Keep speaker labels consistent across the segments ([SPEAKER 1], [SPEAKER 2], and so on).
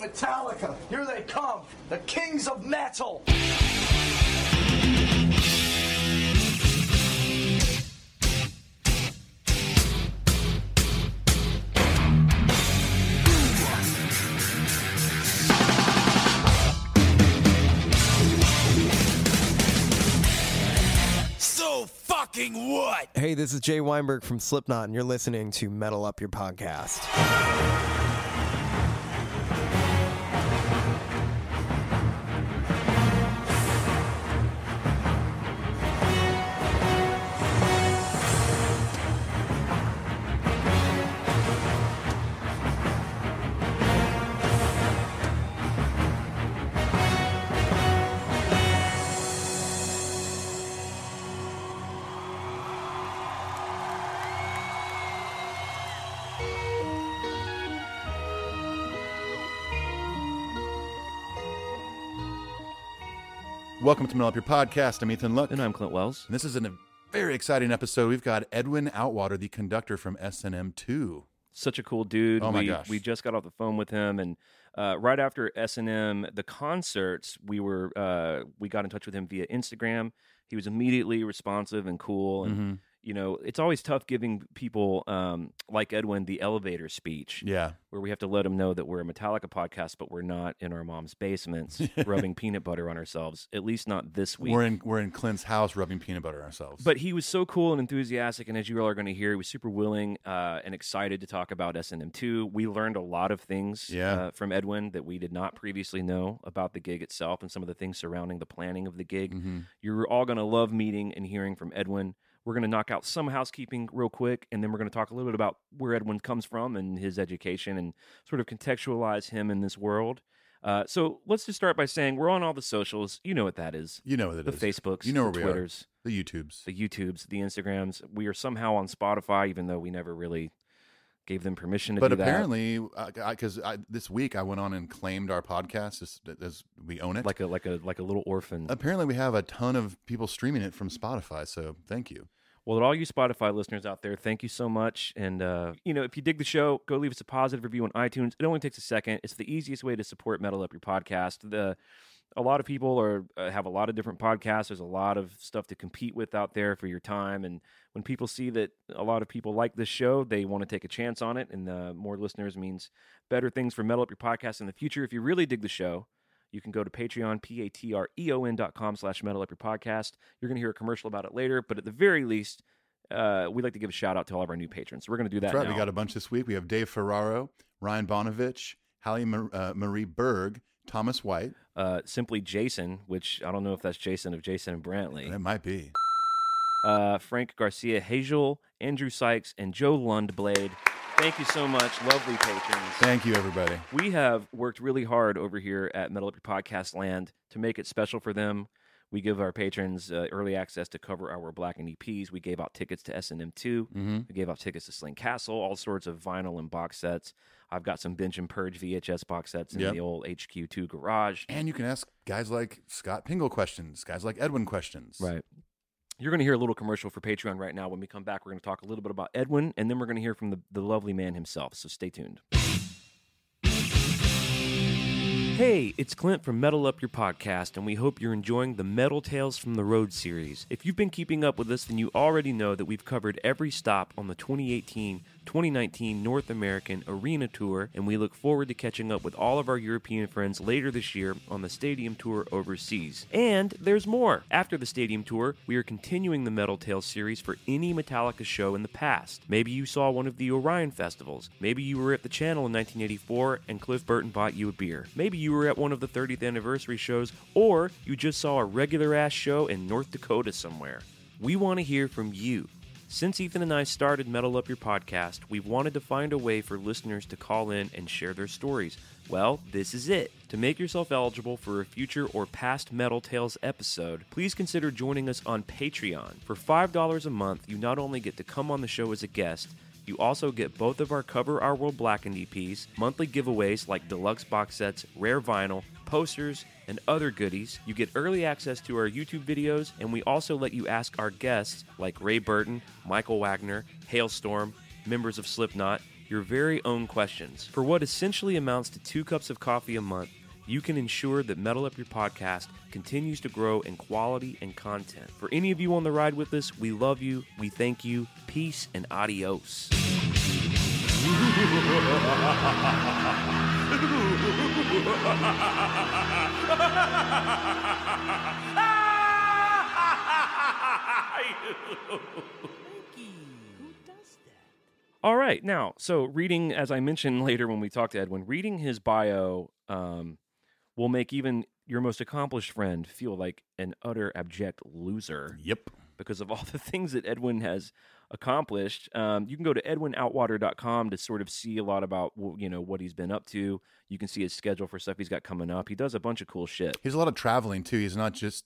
[SPEAKER 1] Metallica, here they come, the kings of metal.
[SPEAKER 2] So fucking what?
[SPEAKER 3] Hey, this is Jay Weinberg from Slipknot, and you're listening to Metal Up Your Podcast.
[SPEAKER 4] Welcome to Metal Up Your Podcast. I'm Ethan Luck.
[SPEAKER 5] And I'm Clint Wells.
[SPEAKER 4] And this is a very exciting episode. We've got Edwin Outwater, the conductor from S&M 2.
[SPEAKER 5] Such a cool dude.
[SPEAKER 4] Oh my gosh.
[SPEAKER 5] We just got off the phone with him, and right after S&M, the concerts, we got in touch with him via Instagram. He was immediately responsive and cool, and you know, it's always tough giving people like Edwin the elevator speech.
[SPEAKER 4] Yeah.
[SPEAKER 5] Where we have to let them know that we're a Metallica podcast, but we're not in our mom's basements rubbing peanut butter on ourselves. At least not this week.
[SPEAKER 4] We're in Clint's house rubbing peanut butter ourselves.
[SPEAKER 5] But he was so cool and enthusiastic, and as you all are going to hear, he was super willing and excited to talk about S&M 2. We learned a lot of things from Edwin that we did not previously know about the gig itself and some of the things surrounding the planning of the gig. You're all going to love meeting and hearing from Edwin. We're going to knock out some housekeeping real quick, and then we're going to talk a little bit about where Edwin comes from and his education and sort of contextualize him in this world. So let's just start by saying we're on all the socials. You know what that is.
[SPEAKER 4] You know what it is.
[SPEAKER 5] The Facebooks,
[SPEAKER 4] you know
[SPEAKER 5] the
[SPEAKER 4] where
[SPEAKER 5] Twitters.
[SPEAKER 4] We are. The YouTubes,
[SPEAKER 5] the Instagrams. We are somehow on Spotify, even though we never really gave them permission to
[SPEAKER 4] but
[SPEAKER 5] do that.
[SPEAKER 4] But apparently, because this week I went on and claimed our podcast as we own it,
[SPEAKER 5] like a little orphan.
[SPEAKER 4] Apparently, we have a ton of people streaming it from Spotify. So thank you.
[SPEAKER 5] Well, to all you Spotify listeners out there, thank you so much. And, you know, if you dig the show, go leave us a positive review on iTunes. It only takes a second. It's the easiest way to support Metal Up Your Podcast. A lot of people have a lot of different podcasts. There's a lot of stuff to compete with out there for your time. And when people see that a lot of people like this show, they want to take a chance on it. And more listeners means better things for Metal Up Your Podcast in the future. If you really dig the show, you can go to Patreon, patreon.com/metalupyourpodcast. You're going to hear a commercial about it later, but at the very least, we'd like to give a shout out to all of our new patrons. So we're going to do that
[SPEAKER 4] That's right.
[SPEAKER 5] now.
[SPEAKER 4] We got a bunch this week. We have Dave Ferraro, Ryan Bonovich, Hallie Marie Berg, Thomas White.
[SPEAKER 5] Simply Jason, which I don't know if that's Jason of Jason and Brantley.
[SPEAKER 4] It might be.
[SPEAKER 5] Frank Garcia Hazel, Andrew Sykes, and Joe Lundblade. Thank you so much, lovely patrons.
[SPEAKER 4] Thank you, everybody.
[SPEAKER 5] We have worked really hard over here at Metal Up Your Podcast Land to make it special for them. We give our patrons early access to cover our Blackened EPs. We gave out tickets to S&M 2. We gave out tickets to Sling Castle, all sorts of vinyl and box sets. I've got some Binge and Purge VHS box sets in the old HQ2 garage.
[SPEAKER 4] And you can ask guys like Scott Pingle questions, guys like Edwin questions.
[SPEAKER 5] Right. You're going to hear a little commercial for Patreon right now. When we come back, we're going to talk a little bit about Edwin, and then we're going to hear from the lovely man himself, so stay tuned. Hey, it's Clint from Metal Up Your Podcast, and we hope you're enjoying the Metal Tales from the Road series. If you've been keeping up with us, then you already know that we've covered every stop on the 2018-2019 North American Arena Tour, and we look forward to catching up with all of our European friends later this year on the Stadium Tour overseas. And there's more. After the Stadium Tour, we are continuing the Metal Tales series for any Metallica show in the past. Maybe you saw one of the Orion festivals. Maybe you were at the Channel in 1984 and Cliff Burton bought you a beer. Maybe you were at one of the 30th anniversary shows, or you just saw a regular-ass show in North Dakota somewhere. We want to hear from you. Since Ethan and I started Metal Up Your Podcast, we've wanted to find a way for listeners to call in and share their stories. Well, this is it. To make yourself eligible for a future or past Metal Tales episode, please consider joining us on Patreon. For $5 a month, you not only get to come on the show as a guest, you also get both of our Cover Our World Blackened EPs, monthly giveaways like deluxe box sets, rare vinyl, posters, and other goodies. You get early access to our YouTube videos, and we also let you ask our guests like Ray Burton, Michael Wagner, Hailstorm, members of Slipknot, your very own questions. For what essentially amounts to 2 cups of coffee a month, you can ensure that Metal Up Your Podcast continues to grow in quality and content. For any of you on the ride with us, we love you, we thank you, peace and adios. All right, now, so reading, as I mentioned later when we talked to Edwin, reading his bio will make even your most accomplished friend feel like an utter abject loser.
[SPEAKER 4] Yep.
[SPEAKER 5] Because of all the things that Edwin has accomplished. You can go to edwinoutwater.com to sort of see a lot about what he's been up to. You can see his schedule for stuff he's got coming up. He does a bunch of cool shit.
[SPEAKER 4] He's a lot of traveling too. He's not just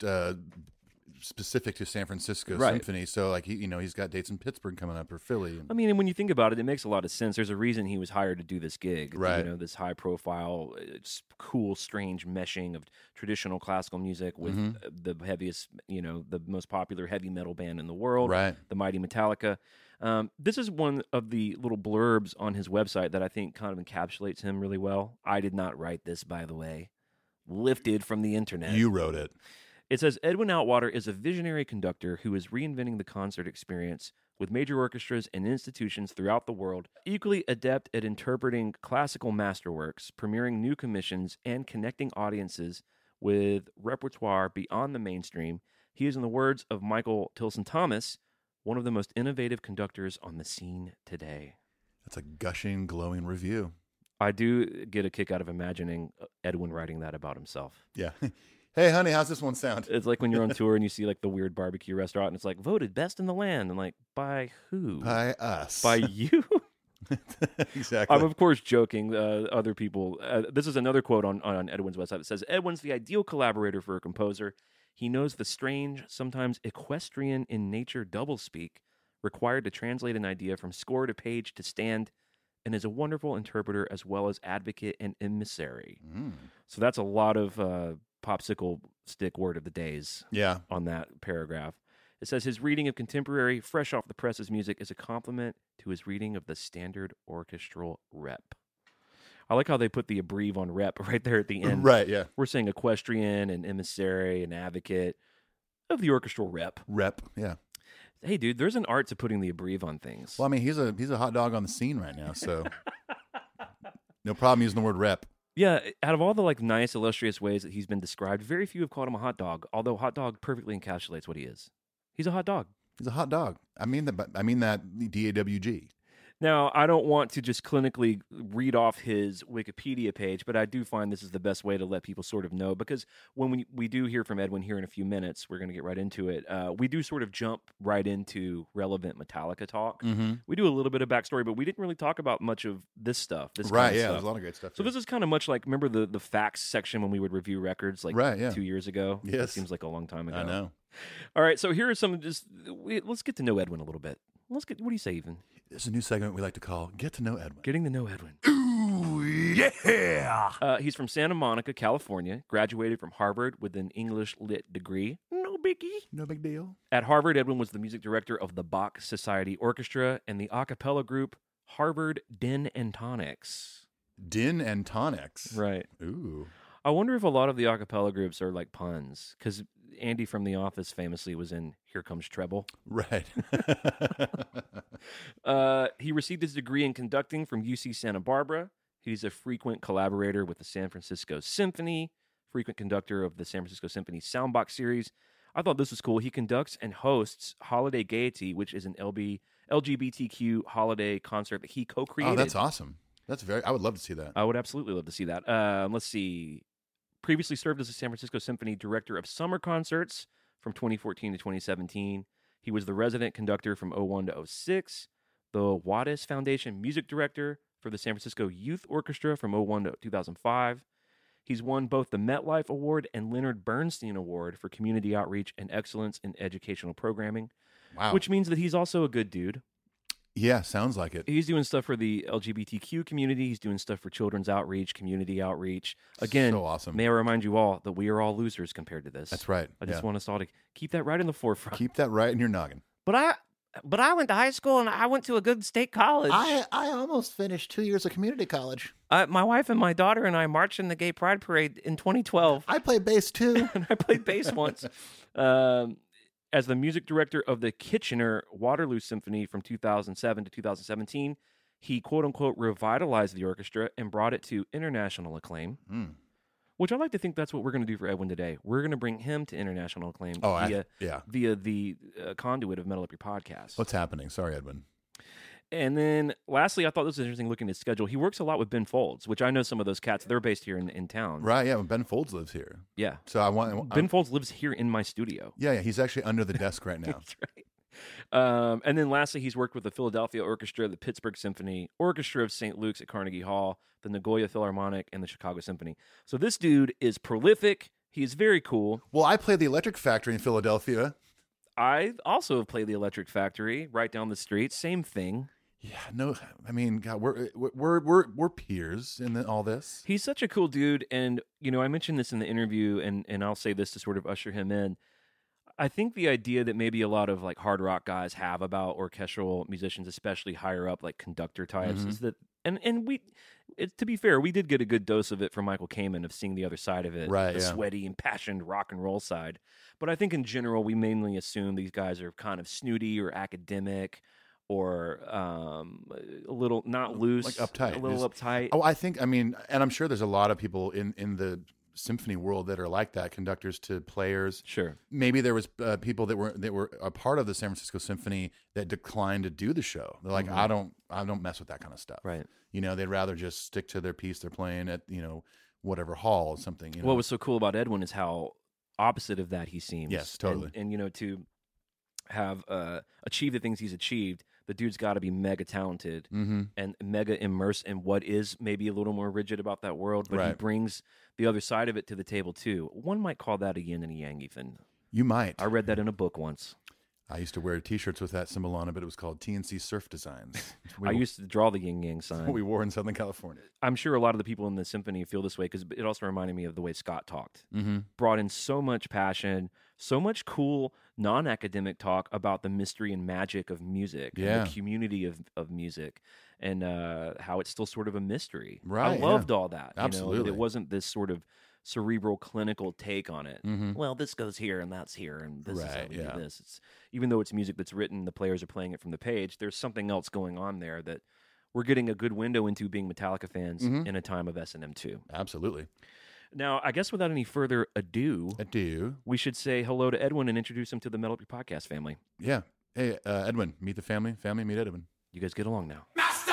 [SPEAKER 4] specific to San Francisco Symphony. So like he's got dates in Pittsburgh coming up or Philly.
[SPEAKER 5] I mean, and when you think about it, it makes a lot of sense. There's a reason he was hired to do this gig.
[SPEAKER 4] Right.
[SPEAKER 5] This high profile, cool, strange meshing of traditional classical music with the heaviest, the most popular heavy metal band in the world,
[SPEAKER 4] Right.
[SPEAKER 5] the mighty Metallica. This is one of the little blurbs on his website that I think kind of encapsulates him really well. I did not write this, by the way. Lifted from the internet.
[SPEAKER 4] You wrote it.
[SPEAKER 5] It says, Edwin Outwater is a visionary conductor who is reinventing the concert experience with major orchestras and institutions throughout the world, equally adept at interpreting classical masterworks, premiering new commissions, and connecting audiences with repertoire beyond the mainstream. He is, in the words of Michael Tilson Thomas, one of the most innovative conductors on the scene today.
[SPEAKER 4] That's a gushing, glowing review.
[SPEAKER 5] I do get a kick out of imagining Edwin writing that about himself.
[SPEAKER 4] Yeah. Hey, honey, how's this one sound?
[SPEAKER 5] It's like when you're on tour and you see like the weird barbecue restaurant and it's like voted best in the land. And like, by who?
[SPEAKER 4] By us.
[SPEAKER 5] By you?
[SPEAKER 4] Exactly.
[SPEAKER 5] I'm, of course, joking. Other people. This is another quote on Edwin's website. It says, Edwin's the ideal collaborator for a composer. He knows the strange, sometimes equestrian in nature doublespeak required to translate an idea from score to page to stand, and is a wonderful interpreter as well as advocate and emissary. So that's a lot of popsicle stick word of the days on that paragraph. It says his reading of contemporary, fresh off the presses music is a compliment to his reading of the standard orchestral rep. I like how they put the abbrev on rep right there at the end.
[SPEAKER 4] Right, yeah.
[SPEAKER 5] We're saying equestrian and emissary and advocate of the orchestral rep.
[SPEAKER 4] Rep, yeah.
[SPEAKER 5] Hey, dude, there's an art to putting the abbrev on things.
[SPEAKER 4] Well, I mean, he's a hot dog on the scene right now, so no problem using the word rep.
[SPEAKER 5] Yeah, out of all the like nice, illustrious ways that he's been described, very few have called him a hot dog, although hot dog perfectly encapsulates what he is. He's a hot dog.
[SPEAKER 4] He's a hot dog. I mean that D-A-W-G.
[SPEAKER 5] Now, I don't want to just clinically read off his Wikipedia page, but I do find this is the best way to let people sort of know, because when we do hear from Edwin here in a few minutes, we're going to get right into it. We do sort of jump right into relevant Metallica talk. We do a little bit of backstory, but we didn't really talk about much of this stuff.
[SPEAKER 4] Right, yeah, there's a lot of great stuff.
[SPEAKER 5] So this is kind of much like, remember the facts section when we would review records like 2 years ago?
[SPEAKER 4] Yes.
[SPEAKER 5] It seems like a long time ago.
[SPEAKER 4] I know.
[SPEAKER 5] All right, so here are some let's get to know Edwin a little bit. What do you say, even?
[SPEAKER 4] There's a new segment we like to call Get to Know Edwin.
[SPEAKER 5] Getting to know Edwin.
[SPEAKER 2] Ooh, yeah!
[SPEAKER 5] He's from Santa Monica, California, graduated from Harvard with an English Lit degree. No biggie.
[SPEAKER 4] No big deal.
[SPEAKER 5] At Harvard, Edwin was the music director of the Bach Society Orchestra and the a cappella group Harvard Din and Tonics.
[SPEAKER 4] Din and Tonics.
[SPEAKER 5] Right.
[SPEAKER 4] Ooh.
[SPEAKER 5] I wonder if a lot of the a cappella groups are like puns, because Andy from The Office famously was in Here Comes Treble.
[SPEAKER 4] Right.
[SPEAKER 5] He received his degree in conducting from UC Santa Barbara. He's a frequent collaborator with the San Francisco Symphony, frequent conductor of the San Francisco Symphony Soundbox series. I thought this was cool. He conducts and hosts Holiday Gaiety, which is an LGBTQ holiday concert that he co-created.
[SPEAKER 4] Oh, that's awesome. I would love to see that.
[SPEAKER 5] I would absolutely love to see that. Let's see. Previously served as the San Francisco Symphony Director of Summer Concerts from 2014 to 2017. He was the resident conductor from 2001 to 2006, the Wadis Foundation Music Director for the San Francisco Youth Orchestra from 2001 to 2005. He's won both the MetLife Award and Leonard Bernstein Award for community outreach and excellence in educational programming.
[SPEAKER 4] Wow.
[SPEAKER 5] Which means that he's also a good dude.
[SPEAKER 4] Yeah, sounds like it.
[SPEAKER 5] He's doing stuff for the LGBTQ community. He's doing stuff for children's outreach, community outreach. Again,
[SPEAKER 4] so awesome.
[SPEAKER 5] May I remind you all that we are all losers compared to this.
[SPEAKER 4] That's right.
[SPEAKER 5] I just want us all to keep that right in the forefront.
[SPEAKER 4] Keep that right in your noggin.
[SPEAKER 5] But but I went to high school and I went to a good state college.
[SPEAKER 4] I almost finished 2 years of community college.
[SPEAKER 5] My wife and my daughter and I marched in the Gay Pride Parade in 2012.
[SPEAKER 4] I played bass too.
[SPEAKER 5] And I played bass once. As the music director of the Kitchener Waterloo Symphony from 2007 to 2017, he quote-unquote revitalized the orchestra and brought it to international acclaim. Which I like to think that's what we're going to do for Edwin today. We're going to bring him to international acclaim via the conduit of Metal Up Your Podcast.
[SPEAKER 4] What's happening? Sorry, Edwin.
[SPEAKER 5] And then lastly, I thought this was interesting looking at his schedule. He works a lot with Ben Folds, which I know some of those cats. They're based here in town.
[SPEAKER 4] Right, yeah. Ben Folds lives here.
[SPEAKER 5] Yeah.
[SPEAKER 4] So
[SPEAKER 5] Ben Folds lives here in my studio.
[SPEAKER 4] Yeah. He's actually under the desk right now.
[SPEAKER 5] That's right. And then lastly, he's worked with the Philadelphia Orchestra, the Pittsburgh Symphony, Orchestra of St. Luke's at Carnegie Hall, the Nagoya Philharmonic, and the Chicago Symphony. So this dude is prolific. He is very cool.
[SPEAKER 4] Well, I played the Electric Factory in Philadelphia.
[SPEAKER 5] I also have played the Electric Factory right down the street. Same thing.
[SPEAKER 4] Yeah, no, I mean, God, we're peers in all this.
[SPEAKER 5] He's such a cool dude, and I mentioned this in the interview, and I'll say this to sort of usher him in. I think the idea that maybe a lot of like hard rock guys have about orchestral musicians, especially higher up, like conductor types, is that, and to be fair, we did get a good dose of it from Michael Kamen of seeing the other side of it,
[SPEAKER 4] right?
[SPEAKER 5] The sweaty, impassioned rock and roll side. But I think in general, we mainly assume these guys are kind of snooty or academic, or a little not loose,
[SPEAKER 4] like uptight,
[SPEAKER 5] a little uptight.
[SPEAKER 4] Oh, I mean, and I'm sure there's a lot of people in the symphony world that are like that, conductors to players.
[SPEAKER 5] Sure.
[SPEAKER 4] Maybe there was people that were a part of the San Francisco Symphony that declined to do the show. They're like, I don't mess with that kind of stuff.
[SPEAKER 5] Right.
[SPEAKER 4] They'd rather just stick to their piece they're playing at, whatever hall or something.
[SPEAKER 5] What was so cool about Edwin is how opposite of that he seems.
[SPEAKER 4] Yes, totally.
[SPEAKER 5] And to have achieved the things he's achieved, the dude's got to be mega talented and mega immersed in what is maybe a little more rigid about that world, but he brings the other side of it to the table too. One might call that a yin and a yang, Ethan.
[SPEAKER 4] You might.
[SPEAKER 5] I read that in a book once.
[SPEAKER 4] I used to wear T-shirts with that symbol on it, but it was called TNC Surf Designs.
[SPEAKER 5] I used to draw the yin yang sign.
[SPEAKER 4] What we wore in Southern California.
[SPEAKER 5] I'm sure a lot of the people in the symphony feel this way because it also reminded me of the way Scott talked. Brought in so much passion, so much cool non-academic talk about the mystery and magic of music, and the community of music, and how it's still sort of a mystery.
[SPEAKER 4] Right,
[SPEAKER 5] I loved all that.
[SPEAKER 4] Absolutely.
[SPEAKER 5] It wasn't this sort of cerebral clinical take on it. Well, this goes here and that's here and this is how we do this. It's, even though it's music that's written, the players are playing it from the page, there's something else going on there that we're getting a good window into being Metallica fans in a time of S&M 2.
[SPEAKER 4] Absolutely.
[SPEAKER 5] Now, I guess without any further ado, we should say hello to Edwin and introduce him to the Metal Up Your Podcast family.
[SPEAKER 4] Yeah. Hey, Edwin, meet the family. Family, meet Edwin.
[SPEAKER 5] You guys get along now.
[SPEAKER 1] Master!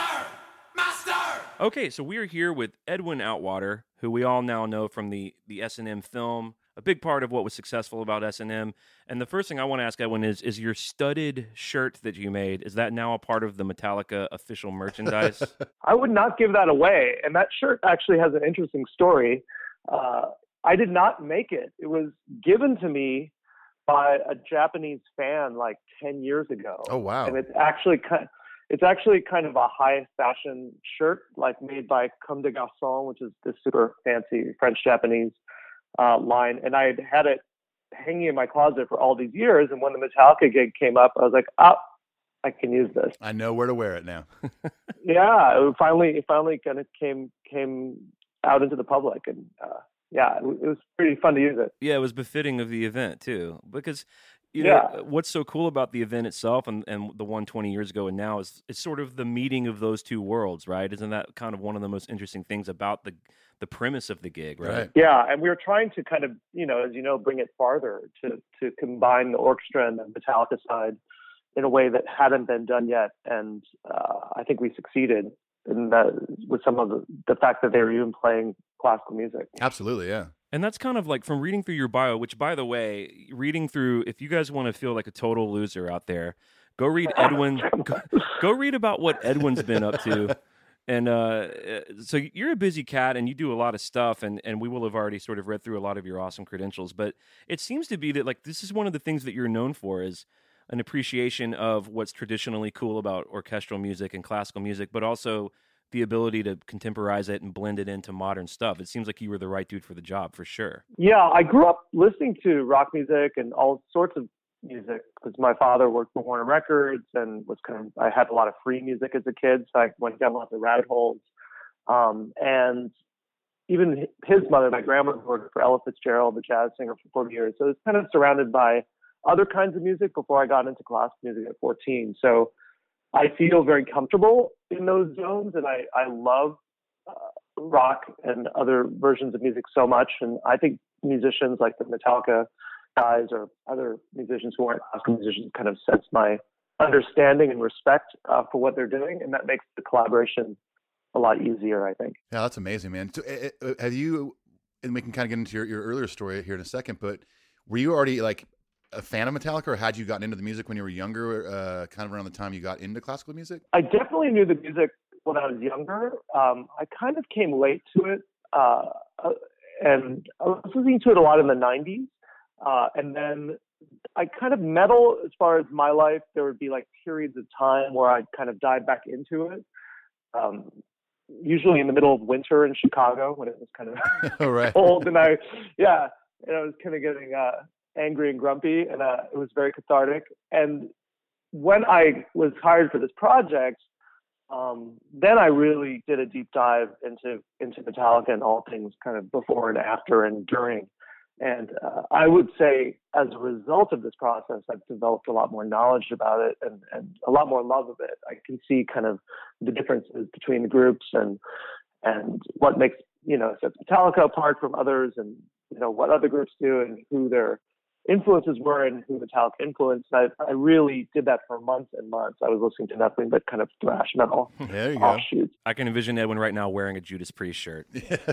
[SPEAKER 5] Okay, so we are here with Edwin Outwater, who we all now know from the S&M film, a big part of what was successful about S&M. And the first thing I want to ask Edwin is your studded shirt that you made, is that now a part of the Metallica official merchandise?
[SPEAKER 6] I would not give that away. And that shirt actually has an interesting story. I did not make it. It was given to me by a Japanese fan like 10 years ago.
[SPEAKER 4] Oh, wow.
[SPEAKER 6] And it's actually kind of a high fashion shirt, like made by Comme des Garçons, which is this super fancy French-Japanese line. And I had it hanging in my closet for all these years. And when the Metallica gig came up, I was like, I can use this.
[SPEAKER 4] I know where to wear it now.
[SPEAKER 6] Yeah, it finally kind of came out into the public, and it was pretty fun to use it.
[SPEAKER 5] Yeah, it was befitting of the event too, because what's so cool about the event itself and the one 20 years ago and now is it's sort of the meeting of those two worlds, right? Isn't that kind of one of the most interesting things about the premise of the gig, right?
[SPEAKER 6] Yeah, and we were trying to kind of, as bring it farther to combine the orchestra and the Metallica side in a way that hadn't been done yet, and I think we succeeded in that with some of the fact that they were even playing classical music.
[SPEAKER 4] Absolutely, yeah.
[SPEAKER 5] And that's kind of like from reading through your bio, which, by the way, if you guys want to feel like a total loser out there, go read Edwin. go read about what Edwin's been up to. And so you're a busy cat and you do a lot of stuff, and we will have already sort of read through a lot of your awesome credentials. But it seems to be that like this is one of the things that you're known for is an appreciation of what's traditionally cool about orchestral music and classical music, but also the ability to contemporize it and blend it into modern stuff. It seems like you were the right dude for the job, for sure.
[SPEAKER 6] Yeah, I grew up listening to rock music and all sorts of music because my father worked for Warner Records and I had a lot of free music as a kid, so I went down lots of rabbit holes. And even his mother, my grandmother, worked for Ella Fitzgerald, the jazz singer, for 40 years. So it's kind of surrounded by other kinds of music before I got into classical music at 14. So I feel very comfortable in those zones, and I love rock and other versions of music so much. And I think musicians like the Metallica guys or other musicians who aren't classical musicians kind of sense my understanding and respect for what they're doing, and that makes the collaboration a lot easier, I think.
[SPEAKER 4] Yeah, that's amazing, man. So, have you, and we can kind of get into your earlier story here in a second, but were you already like a fan of Metallica, or had you gotten into the music when you were younger, kind of around the time you got into classical music?
[SPEAKER 6] I definitely knew the music when I was younger. I kind of came late to it, and I was listening to it a lot in the 90s. And then I kind of metal, as far as my life, there would be like periods of time where I'd kind of dive back into it. Usually in the middle of winter in Chicago when it was kind of
[SPEAKER 4] oh, right.
[SPEAKER 6] cold, and I was kind of getting angry and grumpy, and it was very cathartic. And when I was hired for this project, then I really did a deep dive into Metallica and all things kind of before and after and during. And I would say as a result of this process, I've developed a lot more knowledge about it and a lot more love of it. I can see kind of the differences between the groups and what makes, sets Metallica apart from others, and, what other groups do and who their influences were and who Metallica influenced. I really did that for months and months. I was listening to nothing but kind of thrash metal offshoots.
[SPEAKER 5] I can envision Edwin right now wearing a Judas Priest shirt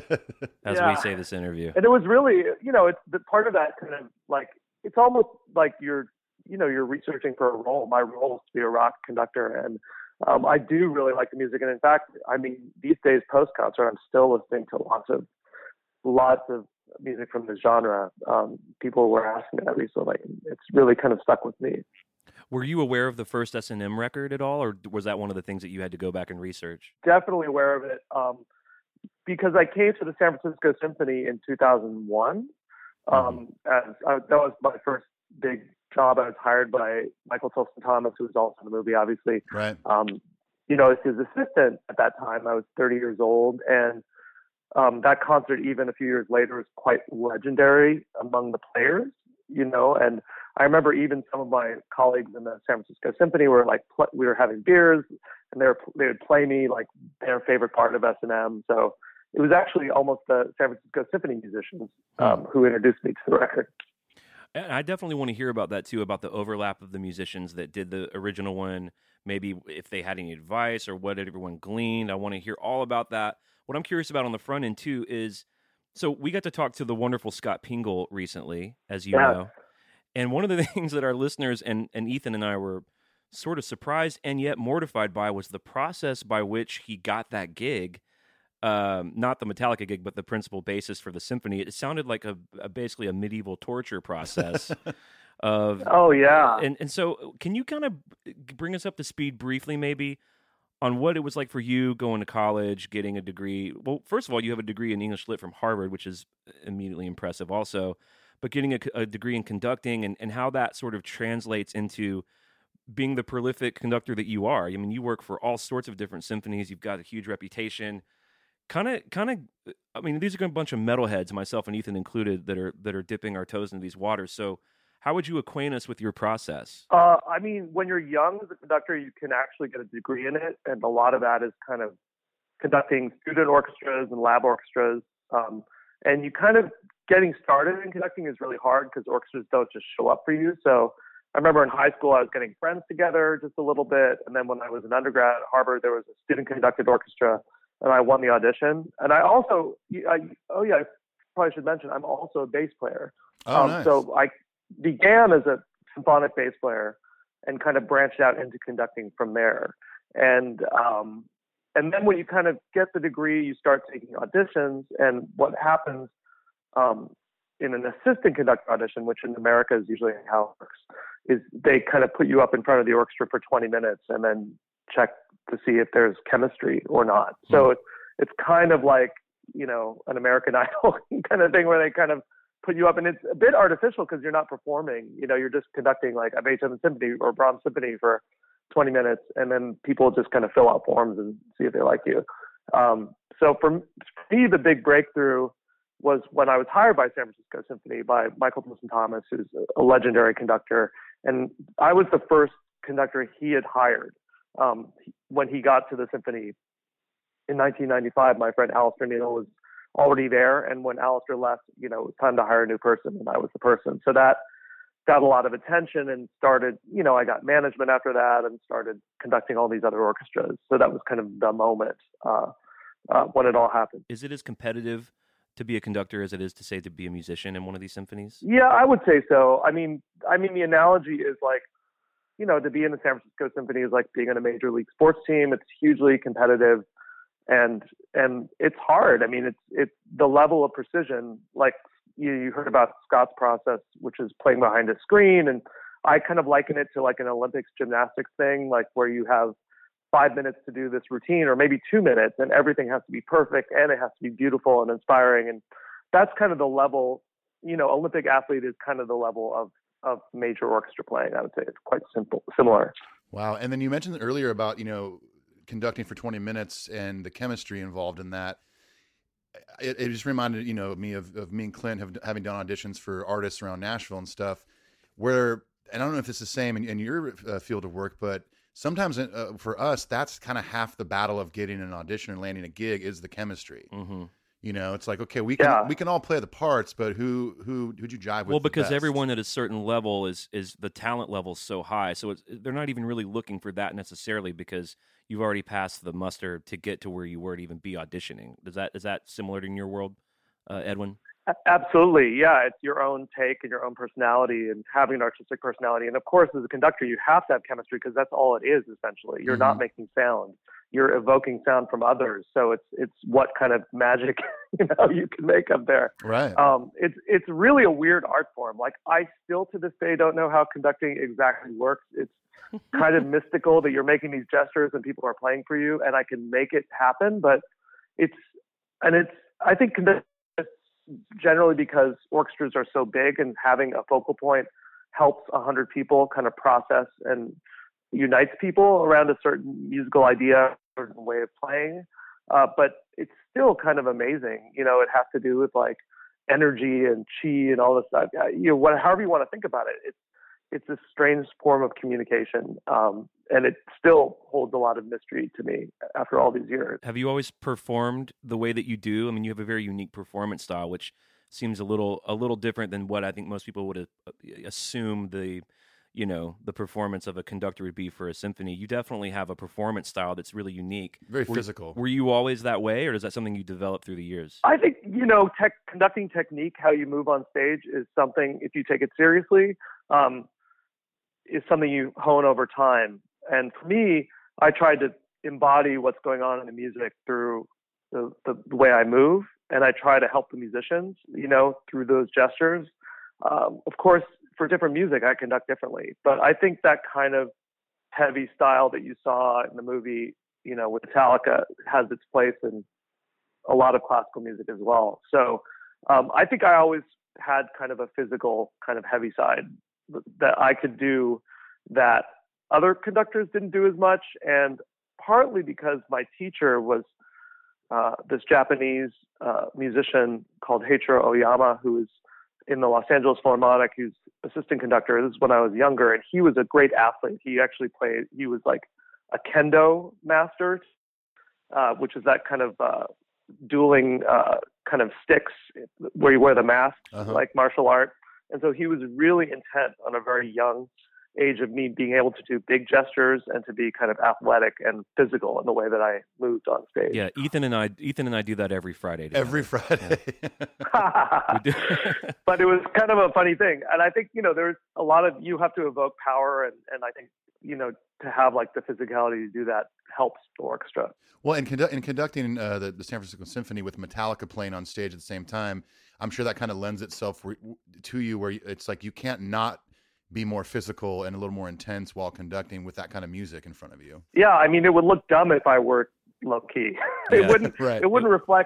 [SPEAKER 5] as we say this interview.
[SPEAKER 6] And it was really, it's the part of that kind of like, it's almost like you're researching for a role. My role is to be a rock conductor, and I do really like the music. And in fact, I mean, these days post-concert, I'm still listening to lots of music from this genre. People were asking me that recently. It's really kind of stuck with me.
[SPEAKER 5] Were you aware of the first S&M record at all, or was that one of the things that you had to go back and research?
[SPEAKER 6] Definitely aware of it, because I came to the San Francisco Symphony in 2001. That was my first big job. I was hired by Michael Tilson Thomas, who was also in the movie, obviously.
[SPEAKER 4] Right.
[SPEAKER 6] As his assistant at that time. I was 30 years old, and that concert, even a few years later, was quite legendary among the players, and I remember even some of my colleagues in the San Francisco Symphony were like, we were having beers, and they would play me like their favorite part of S&M. So it was actually almost the San Francisco Symphony musicians who introduced me to the record.
[SPEAKER 5] And I definitely want to hear about that too, about the overlap of the musicians that did the original one, maybe if they had any advice or what everyone gleaned. I want to hear all about that. What I'm curious about on the front end too is, so we got to talk to the wonderful Scott Pingle recently, as you know. And one of the things that our listeners and Ethan and I were sort of surprised and yet mortified by was the process by which he got that gig. Not the Metallica gig, but the principal bassist for the symphony. It sounded like basically a medieval torture process. And so can you kind of bring us up to speed briefly maybe on what it was like for you going to college, getting a degree? Well, first of all, you have a degree in English Lit from Harvard, which is immediately impressive also, but getting a degree in conducting and how that sort of translates into being the prolific conductor that you are. I mean, you work for all sorts of different symphonies. You've got a huge reputation. Kind of. I mean, these are a bunch of metalheads, myself and Ethan included, that are dipping our toes into these waters. So, how would you acquaint us with your process?
[SPEAKER 6] I mean, when you're young as a conductor, you can actually get a degree in it, and a lot of that is kind of conducting student orchestras and lab orchestras. And you kind of getting started in conducting is really hard because orchestras don't just show up for you. So I remember in high school, I was getting friends together just a little bit. And then when I was an undergrad at Harvard, there was a student conducted orchestra, and I won the audition. And I also, I probably should mention, I'm also a bass player.
[SPEAKER 4] Nice.
[SPEAKER 6] So I began as a symphonic bass player and kind of branched out into conducting from there. And then when you kind of get the degree, you start taking auditions. And what happens in an assistant conductor audition, which in America is usually how it works, is they kind of put you up in front of the orchestra for 20 minutes and then check to see if there's chemistry or not. So it's kind of like, an American Idol kind of thing where they kind of put you up, and it's a bit artificial because you're not performing. You're just conducting like a Beethoven symphony or Brahms symphony for 20 minutes, and then people just kind of fill out forms and see if they like you. So for me, the big breakthrough was when I was hired by San Francisco Symphony by Michael Tilson Thomas, who's a legendary conductor, and I was the first conductor he had hired when he got to the symphony in 1995. My friend Alistair Neal was already there, and when Alistair left, it was time to hire a new person, and I was the person. So that got a lot of attention and started, I got management after that and started conducting all these other orchestras. So that was kind of the moment when it all happened.
[SPEAKER 5] Is it as competitive to be a conductor as it is to, say, to be a musician in one of these symphonies?
[SPEAKER 6] Yeah, I would say so. I mean, the analogy is like, to be in the San Francisco Symphony is like being on a major league sports team. It's hugely competitive. And it's hard. I mean, it's the level of precision, like you heard about Scott's process, which is playing behind a screen. And I kind of liken it to like an Olympics gymnastics thing, like where you have 5 minutes to do this routine or maybe 2 minutes, and everything has to be perfect and it has to be beautiful and inspiring. And that's kind of the level, Olympic athlete is kind of the level of major orchestra playing. I would say it's quite similar.
[SPEAKER 4] Wow. And then you mentioned earlier about, conducting for 20 minutes and the chemistry involved in that. It just reminded, me of me and Clint having done auditions for artists around Nashville and stuff where, and I don't know if it's the same in your field of work, but sometimes for us, that's kind of half the battle of getting an audition and landing a gig is the chemistry. Mm-hmm. It's like, okay, we can all play the parts, but who'd you jive with?
[SPEAKER 5] Well, because
[SPEAKER 4] the best?
[SPEAKER 5] everyone at a certain level is the talent level so high, so they're not even really looking for that necessarily because you've already passed the muster to get to where you were to even be auditioning. Is that similar in your world, Edwin?
[SPEAKER 6] Absolutely, yeah. It's your own take and your own personality and having an artistic personality. And of course, as a conductor, you have to have chemistry because that's all it is essentially. You're not making sound. You're evoking sound from others. So it's what kind of magic you can make up there.
[SPEAKER 4] Right.
[SPEAKER 6] It's really a weird art form. Like I still to this day don't know how conducting exactly works. It's kind of mystical that you're making these gestures and people are playing for you, and I can make it happen. But I think generally because orchestras are so big and having a focal point helps 100 people kind of process and unites people around a certain musical idea, certain way of playing. But it's still kind of amazing. It has to do with like energy and chi and all this stuff. However you want to think about it, it's a strange form of communication. And it still holds a lot of mystery to me after all these years.
[SPEAKER 5] Have you always performed the way that you do? I mean, you have a very unique performance style, which seems a little different than what I think most people would assume the performance of a conductor would be for a symphony. You definitely have a performance style that's really unique.
[SPEAKER 4] Very physical.
[SPEAKER 5] Were you always that way, or is that something you developed through the years?
[SPEAKER 6] I think, conducting technique, how you move on stage is something, if you take it seriously, is something you hone over time. And for me, I tried to embody what's going on in the music through the way I move, and I try to help the musicians, through those gestures. Of course, for different music, I conduct differently. But I think that kind of heavy style that you saw in the movie, with Metallica has its place in a lot of classical music as well. So I think I always had kind of a physical, kind of heavy side that I could do that other conductors didn't do as much. And partly because my teacher was this Japanese musician called Heiichiro Oyama, who is in the Los Angeles Philharmonic, who's assistant conductor. This is when I was younger, and he was a great athlete. He was like a kendo master, which is that kind of dueling kind of sticks where you wear the mask, like martial art. And so he was really intent on a very young age of me being able to do big gestures and to be kind of athletic and physical in the way that I moved on stage.
[SPEAKER 5] Yeah, Ethan and I do that every Friday together.
[SPEAKER 4] Every Friday.
[SPEAKER 5] Yeah.
[SPEAKER 6] But it was kind of a funny thing. And I think, there's a lot of, you have to evoke power. And I think, to have like the physicality to do that helps the orchestra.
[SPEAKER 4] Well, in conducting the San Francisco Symphony with Metallica playing on stage at the same time, I'm sure that kind of lends itself to you where it's like you can't not be more physical and a little more intense while conducting with that kind of music in front of you.
[SPEAKER 6] Yeah, I mean, it would look dumb if I were low key. It wouldn't.
[SPEAKER 4] Right.
[SPEAKER 6] It wouldn't reflect.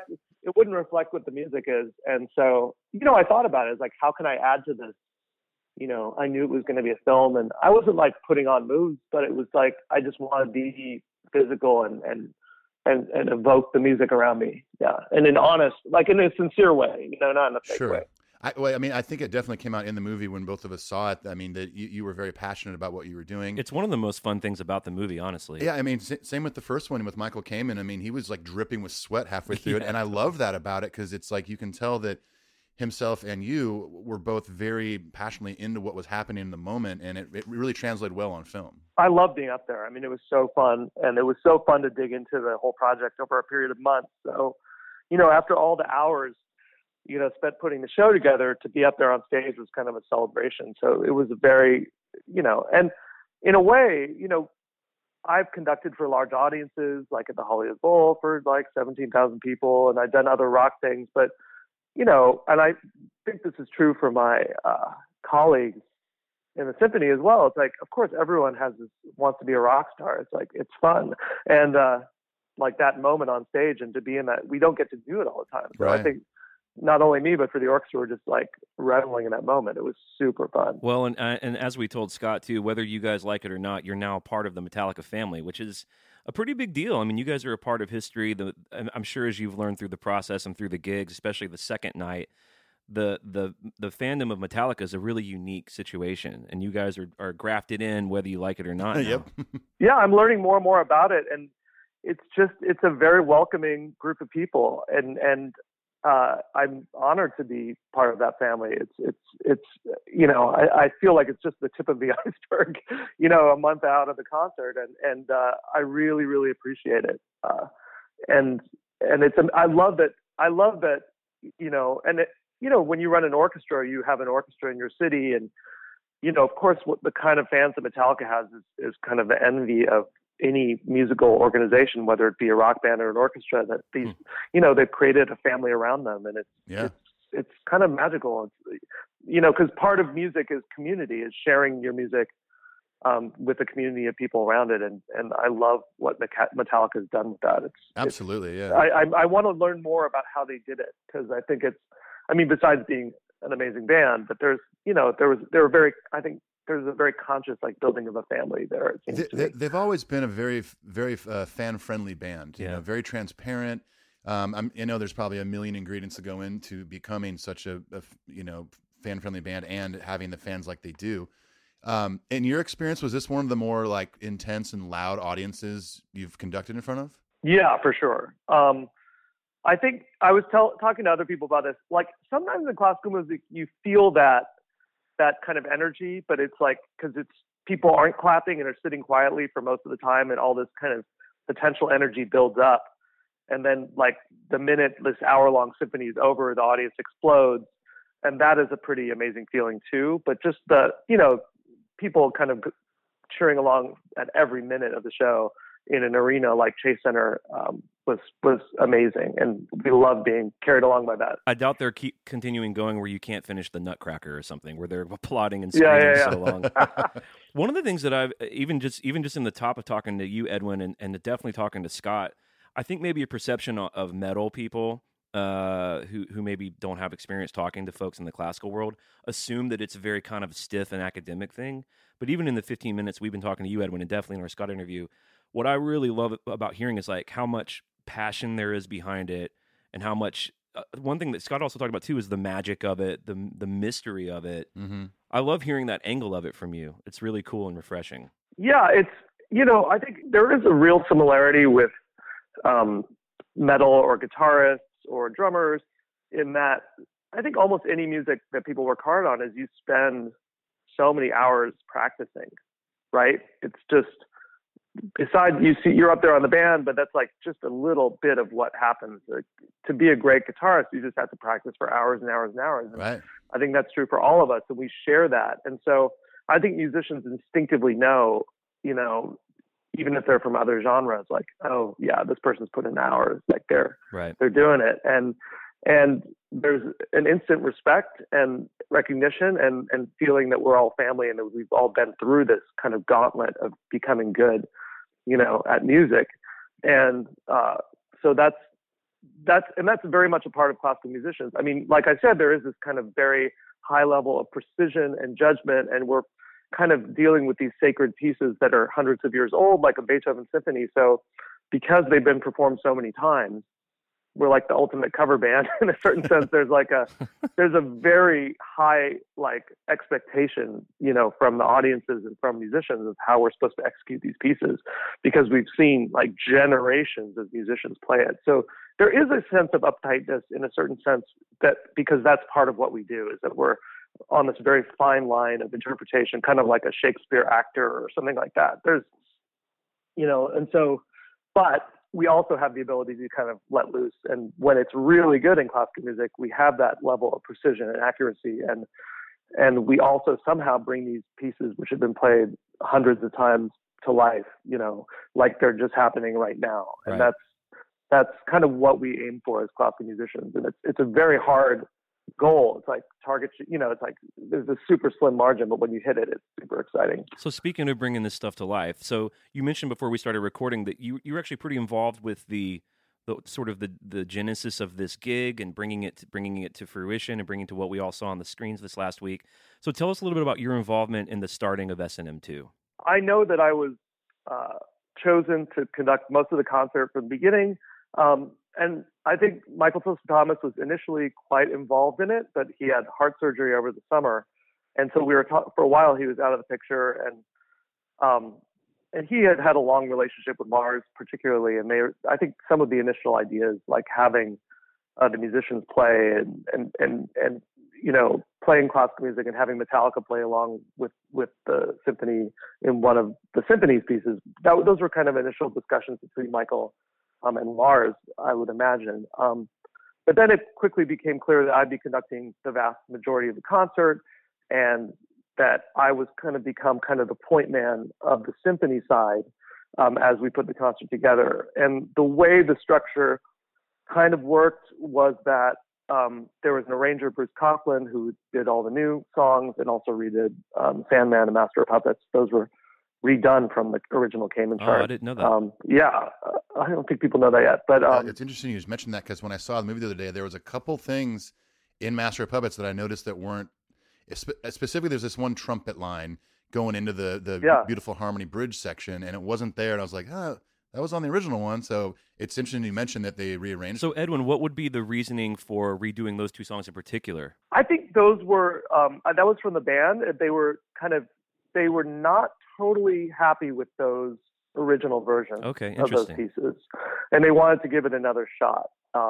[SPEAKER 6] it wouldn't reflect what the music is. And so, I thought about it. It's like, how can I add to this? I knew it was going to be a film, and I wasn't like putting on moves, but it was like, I just want to be physical and evoke the music around me. Yeah. And in a sincere way, not in a fake way.
[SPEAKER 4] I think it definitely came out in the movie when both of us saw it. I mean, that you were very passionate about what you were doing.
[SPEAKER 5] It's one of the most fun things about the movie, honestly.
[SPEAKER 4] Yeah, I mean, same with the first one with Michael Kamen. I mean, he was like dripping with sweat halfway through it, and I love that about it because it's like you can tell that himself and you were both very passionately into what was happening in the moment, and it really translated well on film.
[SPEAKER 6] I love being up there. I mean, it was so fun, and it was so fun to dig into the whole project over a period of months. So, after all the hours spent putting the show together, to be up there on stage was kind of a celebration. So it was a very, and in a way, I've conducted for large audiences, like at the Hollywood Bowl for like 17,000 people, and I've done other rock things, but, and I think this is true for my colleagues in the symphony as well. It's like, of course, everyone wants to be a rock star. It's like, it's fun. And like that moment on stage and to be in that, we don't get to do it all the time. So
[SPEAKER 4] right.
[SPEAKER 6] I think, not only me, but for the orchestra, we're just like reveling in that moment. It was super fun.
[SPEAKER 5] Well, and as we told Scott too, whether you guys like it or not, you're now part of the Metallica family, which is a pretty big deal. I mean, you guys are a part of history. I'm sure as you've learned through the process and through the gigs, especially the second night, the fandom of Metallica is a really unique situation, and you guys are grafted in whether you like it or not.
[SPEAKER 4] Yep.
[SPEAKER 6] Yeah, I'm learning more and more about it, and it's a very welcoming group of people, and I'm honored to be part of that family. It's I feel like it's just the tip of the iceberg, a month out of the concert, and I really, really appreciate it. And I love that, and when you run an orchestra, you have an orchestra in your city, and, of course, what the kind of fans that Metallica has is kind of the envy of any musical organization, whether it be a rock band or an orchestra, that these, they've created a family around them, and it's kind of magical. It's, because part of music is community, is sharing your music with the community of people around it, and I love what Metallica has done with that.
[SPEAKER 4] Absolutely, yeah.
[SPEAKER 6] I want to learn more about how they did it, because I think besides being an amazing band, but there's a very conscious building of a family there.
[SPEAKER 4] They've always been a very, very fan-friendly band. Very transparent. I know there's probably a million ingredients to go into becoming such a fan-friendly band and having the fans like they do. In your experience, was this one of the more intense and loud audiences you've conducted in front of? Yeah, for sure. I think I was talking to other people about this. Sometimes in classical music, you feel that kind of energy, but it's because people aren't clapping and are sitting quietly for most of the time, and all this kind of potential energy builds up. And then the minute this hour-long symphony is over, the audience explodes. And that is a pretty amazing feeling too. But just people kind of cheering along at every minute of the show in an arena like Chase Center was amazing, and we love being carried along by that.
[SPEAKER 5] I doubt they're continuing going where you can't finish the Nutcracker or something, where they're applauding and screaming so long. One of the things that I've even just in the top of talking to you, Edwin, and definitely talking to Scott, I think maybe a perception of metal people who maybe don't have experience talking to folks in the classical world assume that it's a very kind of stiff and academic thing. But even in the 15 minutes we've been talking to you, Edwin, and definitely in our Scott interview, what I really love about hearing is how much passion there is behind it, and how much one thing that Scott also talked about too is the magic of it, the mystery of it. Mm-hmm. I love hearing that angle of it from you. It's really cool and refreshing.
[SPEAKER 6] Yeah, it's I think there is a real similarity with metal or guitarists or drummers, in that I think almost any music that people work hard on is you spend so many hours practicing, right? It's just, besides you're up there on the band, but that's just a little bit of what happens. To be a great guitarist, you just have to practice for hours and hours and hours. And
[SPEAKER 4] right.
[SPEAKER 6] I think that's true for all of us, and we share that. And so I think musicians instinctively know, even if they're from other genres, oh yeah, this person's put in hours, they're doing it. And there's an instant respect and recognition and feeling that we're all family, and that we've all been through this kind of gauntlet of becoming good, at music. And so that's very much a part of classical musicians. I mean, like I said, there is this kind of very high level of precision and judgment, and we're kind of dealing with these sacred pieces that are hundreds of years old, like a Beethoven symphony. So because they've been performed so many times, we're like the ultimate cover band in a certain sense. There's a very high like expectation, from the audiences and from musicians of how we're supposed to execute these pieces, because we've seen like generations of musicians play it. So there is a sense of uptightness in a certain sense, that because that's part of what we do, is that we're on this very fine line of interpretation, kind of like a Shakespeare actor or something like that. There's, and so, but we also have the ability to kind of let loose. And when it's really good in classical music, we have that level of precision and accuracy. And we also somehow bring these pieces, which have been played hundreds of times, to life, like they're just happening right now. And
[SPEAKER 5] Right.
[SPEAKER 6] that's kind of what we aim for as classical musicians. And it's a very hard goal. It's like it's like there's a super slim margin, but when you hit it, it's super exciting.
[SPEAKER 5] So speaking of bringing this stuff to life, so you mentioned before we started recording that you're actually pretty involved with the sort of the genesis of this gig and bringing it to fruition and bringing it to what we all saw on the screens this last week. So tell us a little bit about your involvement in the starting of SNM2.
[SPEAKER 6] I know that I was chosen to conduct most of the concert from the beginning. And I think Michael Tilson Thomas was initially quite involved in it, but he had heart surgery over the summer. And so we were for a while, he was out of the picture. And he had a long relationship with Lars particularly. And I think some of the initial ideas, like having the musicians play and playing classical music and having Metallica play along with the symphony in one of the symphony's pieces, those were kind of initial discussions between Michael and Lars, I would imagine. But then it quickly became clear that I'd be conducting the vast majority of the concert, and that I was kind of become kind of the point man of the symphony side as we put the concert together. And the way the structure kind of worked was that there was an arranger, Bruce Coughlin, who did all the new songs and also redid Sandman and Master of Puppets. Those were redone from the original Cayman chart.
[SPEAKER 5] Oh, I didn't know that.
[SPEAKER 6] I don't think people know that yet. But
[SPEAKER 4] it's interesting you just mentioned that, because when I saw the movie the other day, there was a couple things in Master of Puppets that I noticed that weren't, specifically there's this one trumpet line going into the Beautiful Harmony bridge section, and it wasn't there. And I was like, that was on the original one. So it's interesting you mentioned that they rearranged.
[SPEAKER 5] So Edwin, what would be the reasoning for redoing those two songs in particular?
[SPEAKER 6] I think those were, that was from the band. They were not totally happy with those original versions of those pieces, and they wanted to give it another shot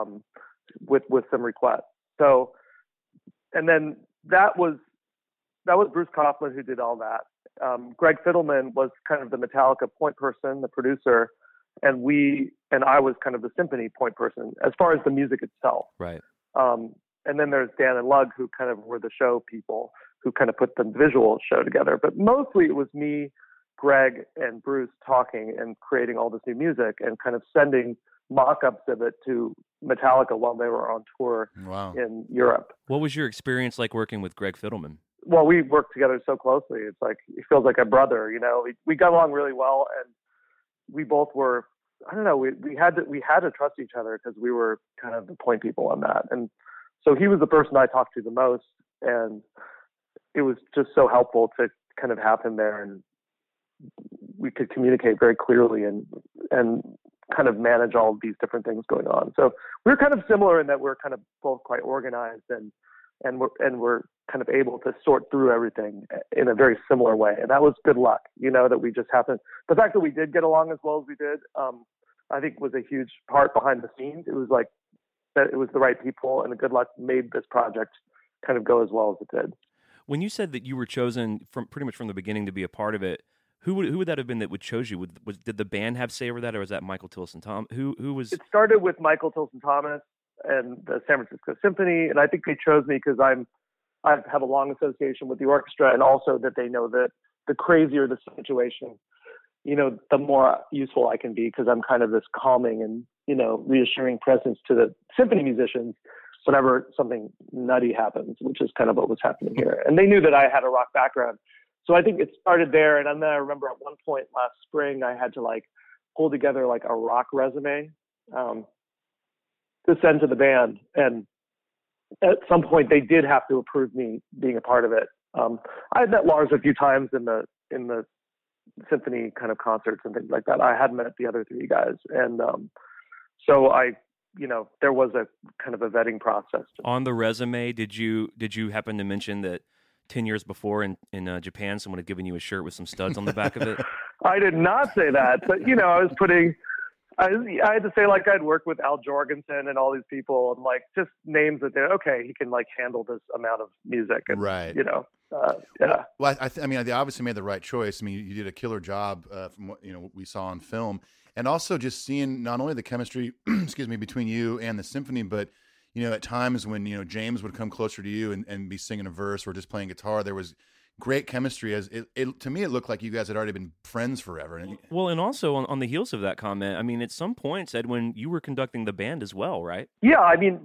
[SPEAKER 6] with some requests. So, and then that was Bruce Coughlin who did all that. Greg Fiddleman was kind of the Metallica point person, the producer, and I was kind of the symphony point person as far as the music itself.
[SPEAKER 5] Right.
[SPEAKER 6] And then there's Dan and Lug, who kind of were the show people, who kind of put the visual show together. But mostly it was me, Greg, and Bruce talking and creating all this new music and kind of sending mock-ups of it to Metallica while they were on tour in Europe.
[SPEAKER 5] What was your experience like working with Greg Fiddleman?
[SPEAKER 6] Well, we worked together so closely. It's like, it feels like a brother, we got along really well, and we both were, I don't know, we had to trust each other because we were kind of the point people on that. And so he was the person I talked to the most, and it was just so helpful to kind of have him there, and we could communicate very clearly and kind of manage all of these different things going on. So we're kind of similar in that we're kind of both quite organized and we're kind of able to sort through everything in a very similar way. And that was good luck, that we just happened. The fact that we did get along as well as we did, I think was a huge part behind the scenes. It was like that it was the right people, and the good luck made this project kind of go as well as it did.
[SPEAKER 5] When you said that you were chosen from pretty much from the beginning to be a part of it, who would that have been that chose you? Did the band have say over that, or was that Michael Tilson Thomas? Who was? It
[SPEAKER 6] started with Michael Tilson Thomas and the San Francisco Symphony, and I think they chose me because I have a long association with the orchestra, and also that they know that the crazier the situation, the more useful I can be, because I'm kind of this calming and reassuring presence to the symphony musicians whenever something nutty happens, which is kind of what was happening here. And they knew that I had a rock background. So I think it started there. And then I remember at one point last spring, I had to pull together a rock resume. to send to the band. And at some point they did have to approve me being a part of it. I had met Lars a few times in the symphony kind of concerts and things like that. I hadn't met the other three guys. And so there was a kind of a vetting process.
[SPEAKER 5] On the resume, did you happen to mention that 10 years before in Japan, someone had given you a shirt with some studs on the back of it?
[SPEAKER 6] I did not say that, but I had to say, like, I'd worked with Al Jorgensen and all these people, and like just names that they're okay. He can like handle this amount of music, and
[SPEAKER 4] right.
[SPEAKER 6] Yeah.
[SPEAKER 4] Well, I mean, they obviously made the right choice. I mean, you did a killer job from what we saw on film, and also just seeing not only the chemistry, excuse me, between you and the symphony, but at times when James would come closer to you and be singing a verse or just playing guitar, there was great chemistry. As it to me, it looked like you guys had already been friends forever.
[SPEAKER 5] Well, and also on the heels of that comment, I mean, at some points, Edwin, you were conducting the band as well, right?
[SPEAKER 6] Yeah, I mean,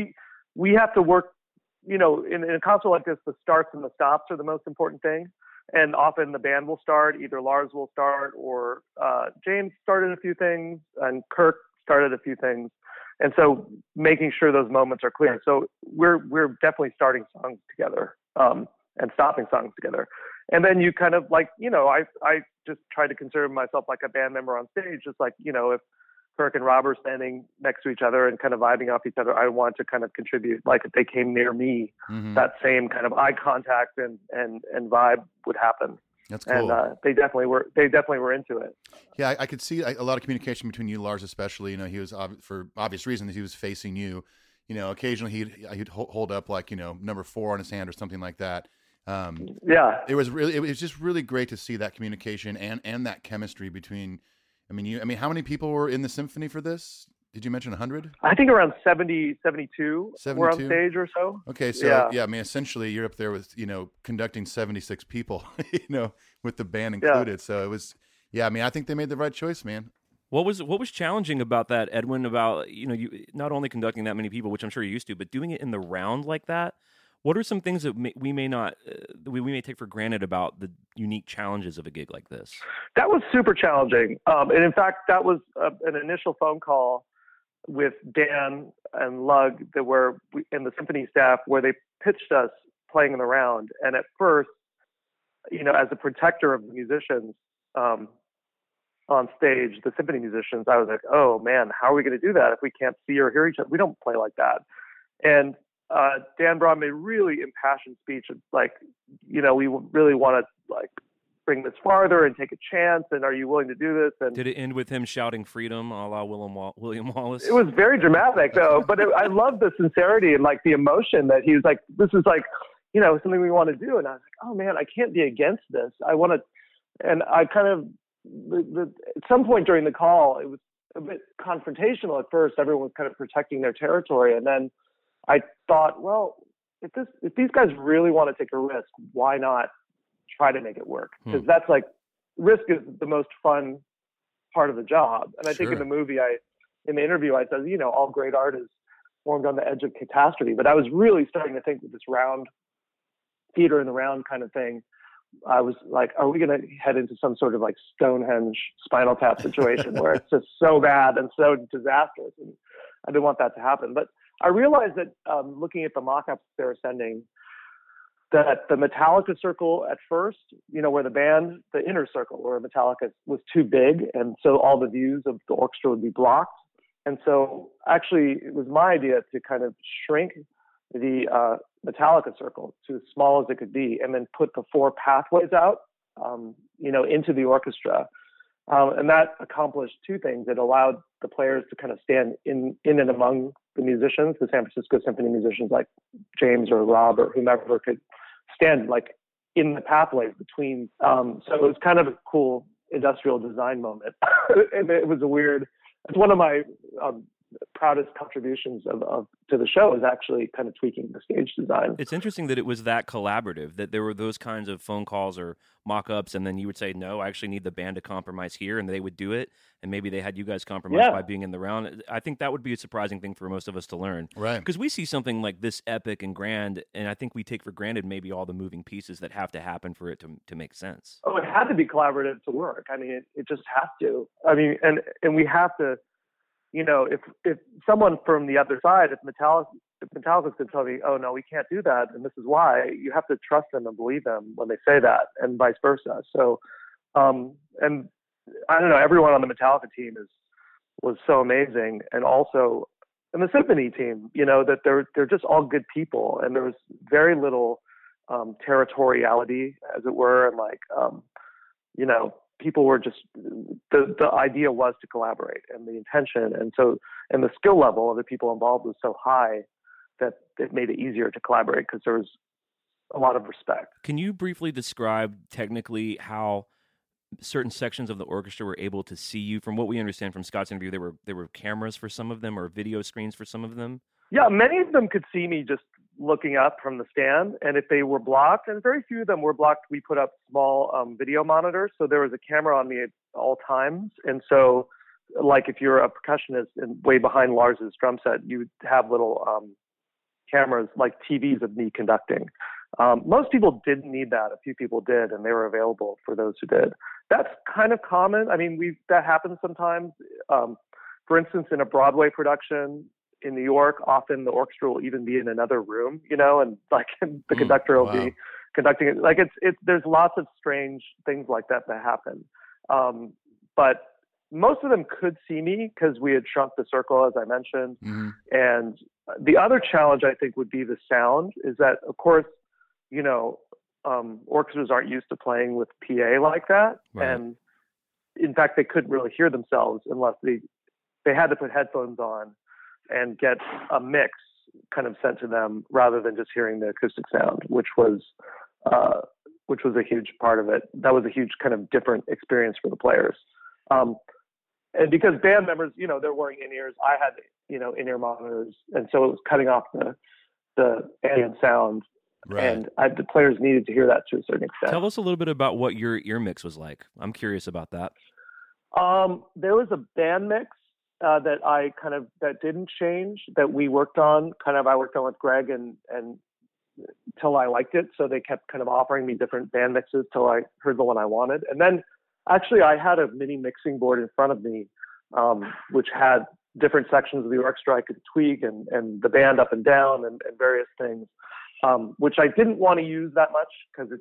[SPEAKER 6] we have to work. In a concert like this, the starts and the stops are the most important thing. And often the band will start, either Lars will start or James started a few things and Kirk started a few things. And so making sure those moments are clear. So we're definitely starting songs together and stopping songs together. And then you kind of like, I just try to consider myself like a band member on stage, just like, if Kirk and Rob are standing next to each other and kind of vibing off each other, I want to kind of contribute. Like if they came near me, that same kind of eye contact and vibe would happen.
[SPEAKER 4] That's cool.
[SPEAKER 6] And they definitely were into it.
[SPEAKER 4] Yeah, I could see a lot of communication between you, Lars, especially. He was for obvious reasons he was facing you. Occasionally he'd hold up like number 4 on his hand or something like that.
[SPEAKER 6] Yeah,
[SPEAKER 4] it was just really great to see that communication and that chemistry between. I mean, how many people were in the symphony for this? Did you mention 100?
[SPEAKER 6] I think around 72 were on stage or so.
[SPEAKER 4] Okay, so yeah, I mean, essentially you're up there with, conducting 76 people, with the band included. Yeah. So it was, I mean, I think they made the right choice, man.
[SPEAKER 5] What was challenging about that, Edwin, about, you not only conducting that many people, which I'm sure you're used to, but doing it in the round like that? What are some things that we may take for granted about the unique challenges of a gig like this? That
[SPEAKER 6] was super challenging. And in fact, that was an initial phone call with Dan and Lug and the symphony staff where they pitched us playing in the round. And at first, as a protector of the musicians on stage, the symphony musicians, I was like, oh man, how are we going to do that if we can't see or hear each other? We don't play like that. And Dan brought me a really impassioned speech of like, we really want to like bring this farther and take a chance. And are you willing to do this? And
[SPEAKER 5] did it end with him shouting freedom a la William Wallace?
[SPEAKER 6] It was very dramatic though, but I love the sincerity and like the emotion that he was like, this is like, something we want to do. And I was like, oh man, I can't be against this. I want to, and I kind of, at some point during the call, it was a bit confrontational at first. Everyone was kind of protecting their territory. And then I thought, well, if these guys really want to take a risk, why not try to make it work? Because that's like, risk is the most fun part of the job. And I think in the movie, in the interview, I said, all great art is formed on the edge of catastrophe. But I was really starting to think with this round theater in the round kind of thing. I was like, are we going to head into some sort of like Stonehenge Spinal Tap situation where it's just so bad and so disastrous? And I didn't want that to happen. But I realized that looking at the mock-ups they were sending, that the Metallica circle at first, where the inner circle where Metallica was too big, and so all the views of the orchestra would be blocked. And so actually it was my idea to kind of shrink the Metallica circle to as small as it could be, and then put the 4 pathways out, into the orchestra. And that accomplished 2 things. It allowed the players to kind of stand in and among the musicians, the San Francisco Symphony musicians like James or Rob or whomever could stand like in the pathways between. So it was kind of a cool industrial design moment. And it was it's one of my proudest contributions to the show is actually kind of tweaking the stage design.
[SPEAKER 5] It's interesting that it was that collaborative, that there were those kinds of phone calls or mock-ups, and then you would say, no, I actually need the band to compromise here, and they would do it, and maybe they had you guys compromise by being in the round. I think that would be a surprising thing for most of us to learn.
[SPEAKER 4] Right.
[SPEAKER 5] Because we see something like this epic and grand, and I think we take for granted maybe all the moving pieces that have to happen for it to make sense.
[SPEAKER 6] Oh, it had to be collaborative to work. I mean, it just has to. I mean, and we have to if someone from the other side, if Metallica's going to tell me, oh no, we can't do that, and this is why, you have to trust them and believe them when they say that, and vice versa. So, and I don't know, everyone on the Metallica team was so amazing, and also, and the Symphony team, that they're just all good people, and there was very little territoriality, as it were, and like, people were just, the idea was to collaborate, and the intention, and the skill level of the people involved was so high that it made it easier to collaborate because there was a lot of respect.
[SPEAKER 5] Can you briefly describe technically how certain sections of the orchestra were able to see you? From what we understand from Scott's interview, there were cameras for some of them, or video screens for some of them. Yeah,
[SPEAKER 6] many of them could see me just looking up from the stand, and if they were blocked, and very few of them were blocked, we put up small video monitors, so there was a camera on me at all times. And so, like, if you're a percussionist and way behind Lars's drum set, you would have little cameras, like TVs of me conducting. Most people didn't need that. A few people did, and they were available for those who did. That's kind of common. I mean, that happens sometimes. For instance, in a Broadway production in New York, often the orchestra will even be in another room, and like the conductor will be conducting it. Like there's lots of strange things like that happen. But most of them could see me because we had shrunk the circle, as I mentioned. Mm-hmm. And the other challenge, I think, would be the sound. Is that, of course, orchestras aren't used to playing with PA like that. Right. And in fact, they couldn't really hear themselves unless they had to put headphones on and get a mix kind of sent to them rather than just hearing the acoustic sound, which was a huge part of it. That was a huge kind of different experience for the players. And because band members, they're wearing in-ears, I had, in-ear monitors. And so it was cutting off the ambient sound. Right. And the players needed to hear that to a certain extent.
[SPEAKER 5] Tell us a little bit about what your ear mix was like. I'm curious about that.
[SPEAKER 6] There was a band mix that didn't change, that we worked on. I worked on with Greg and till I liked it. So they kept kind of offering me different band mixes till I heard the one I wanted. And then actually I had a mini mixing board in front of me, which had different sections of the orchestra I could tweak and the band up and down and various things. Which I didn't want to use that much because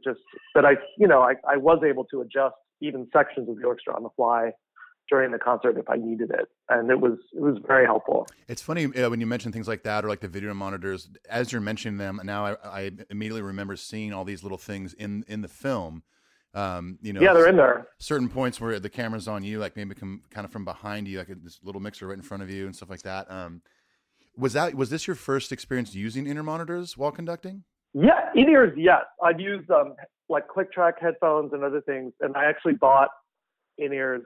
[SPEAKER 6] I was able to adjust even sections of the orchestra on the fly during the concert if I needed it. And it was very helpful.
[SPEAKER 4] It's funny when you mention things like that, or like the video monitors, as you're mentioning them, now I immediately remember seeing all these little things in the film.
[SPEAKER 6] Yeah, they're in there.
[SPEAKER 4] Certain points where the camera's on you, like maybe come kind of from behind you, like this little mixer right in front of you and stuff like that. Was this your first experience using in-ear monitors while conducting?
[SPEAKER 6] Yeah, in-ears, yes. I've used like click track headphones and other things, and I actually bought in-ears,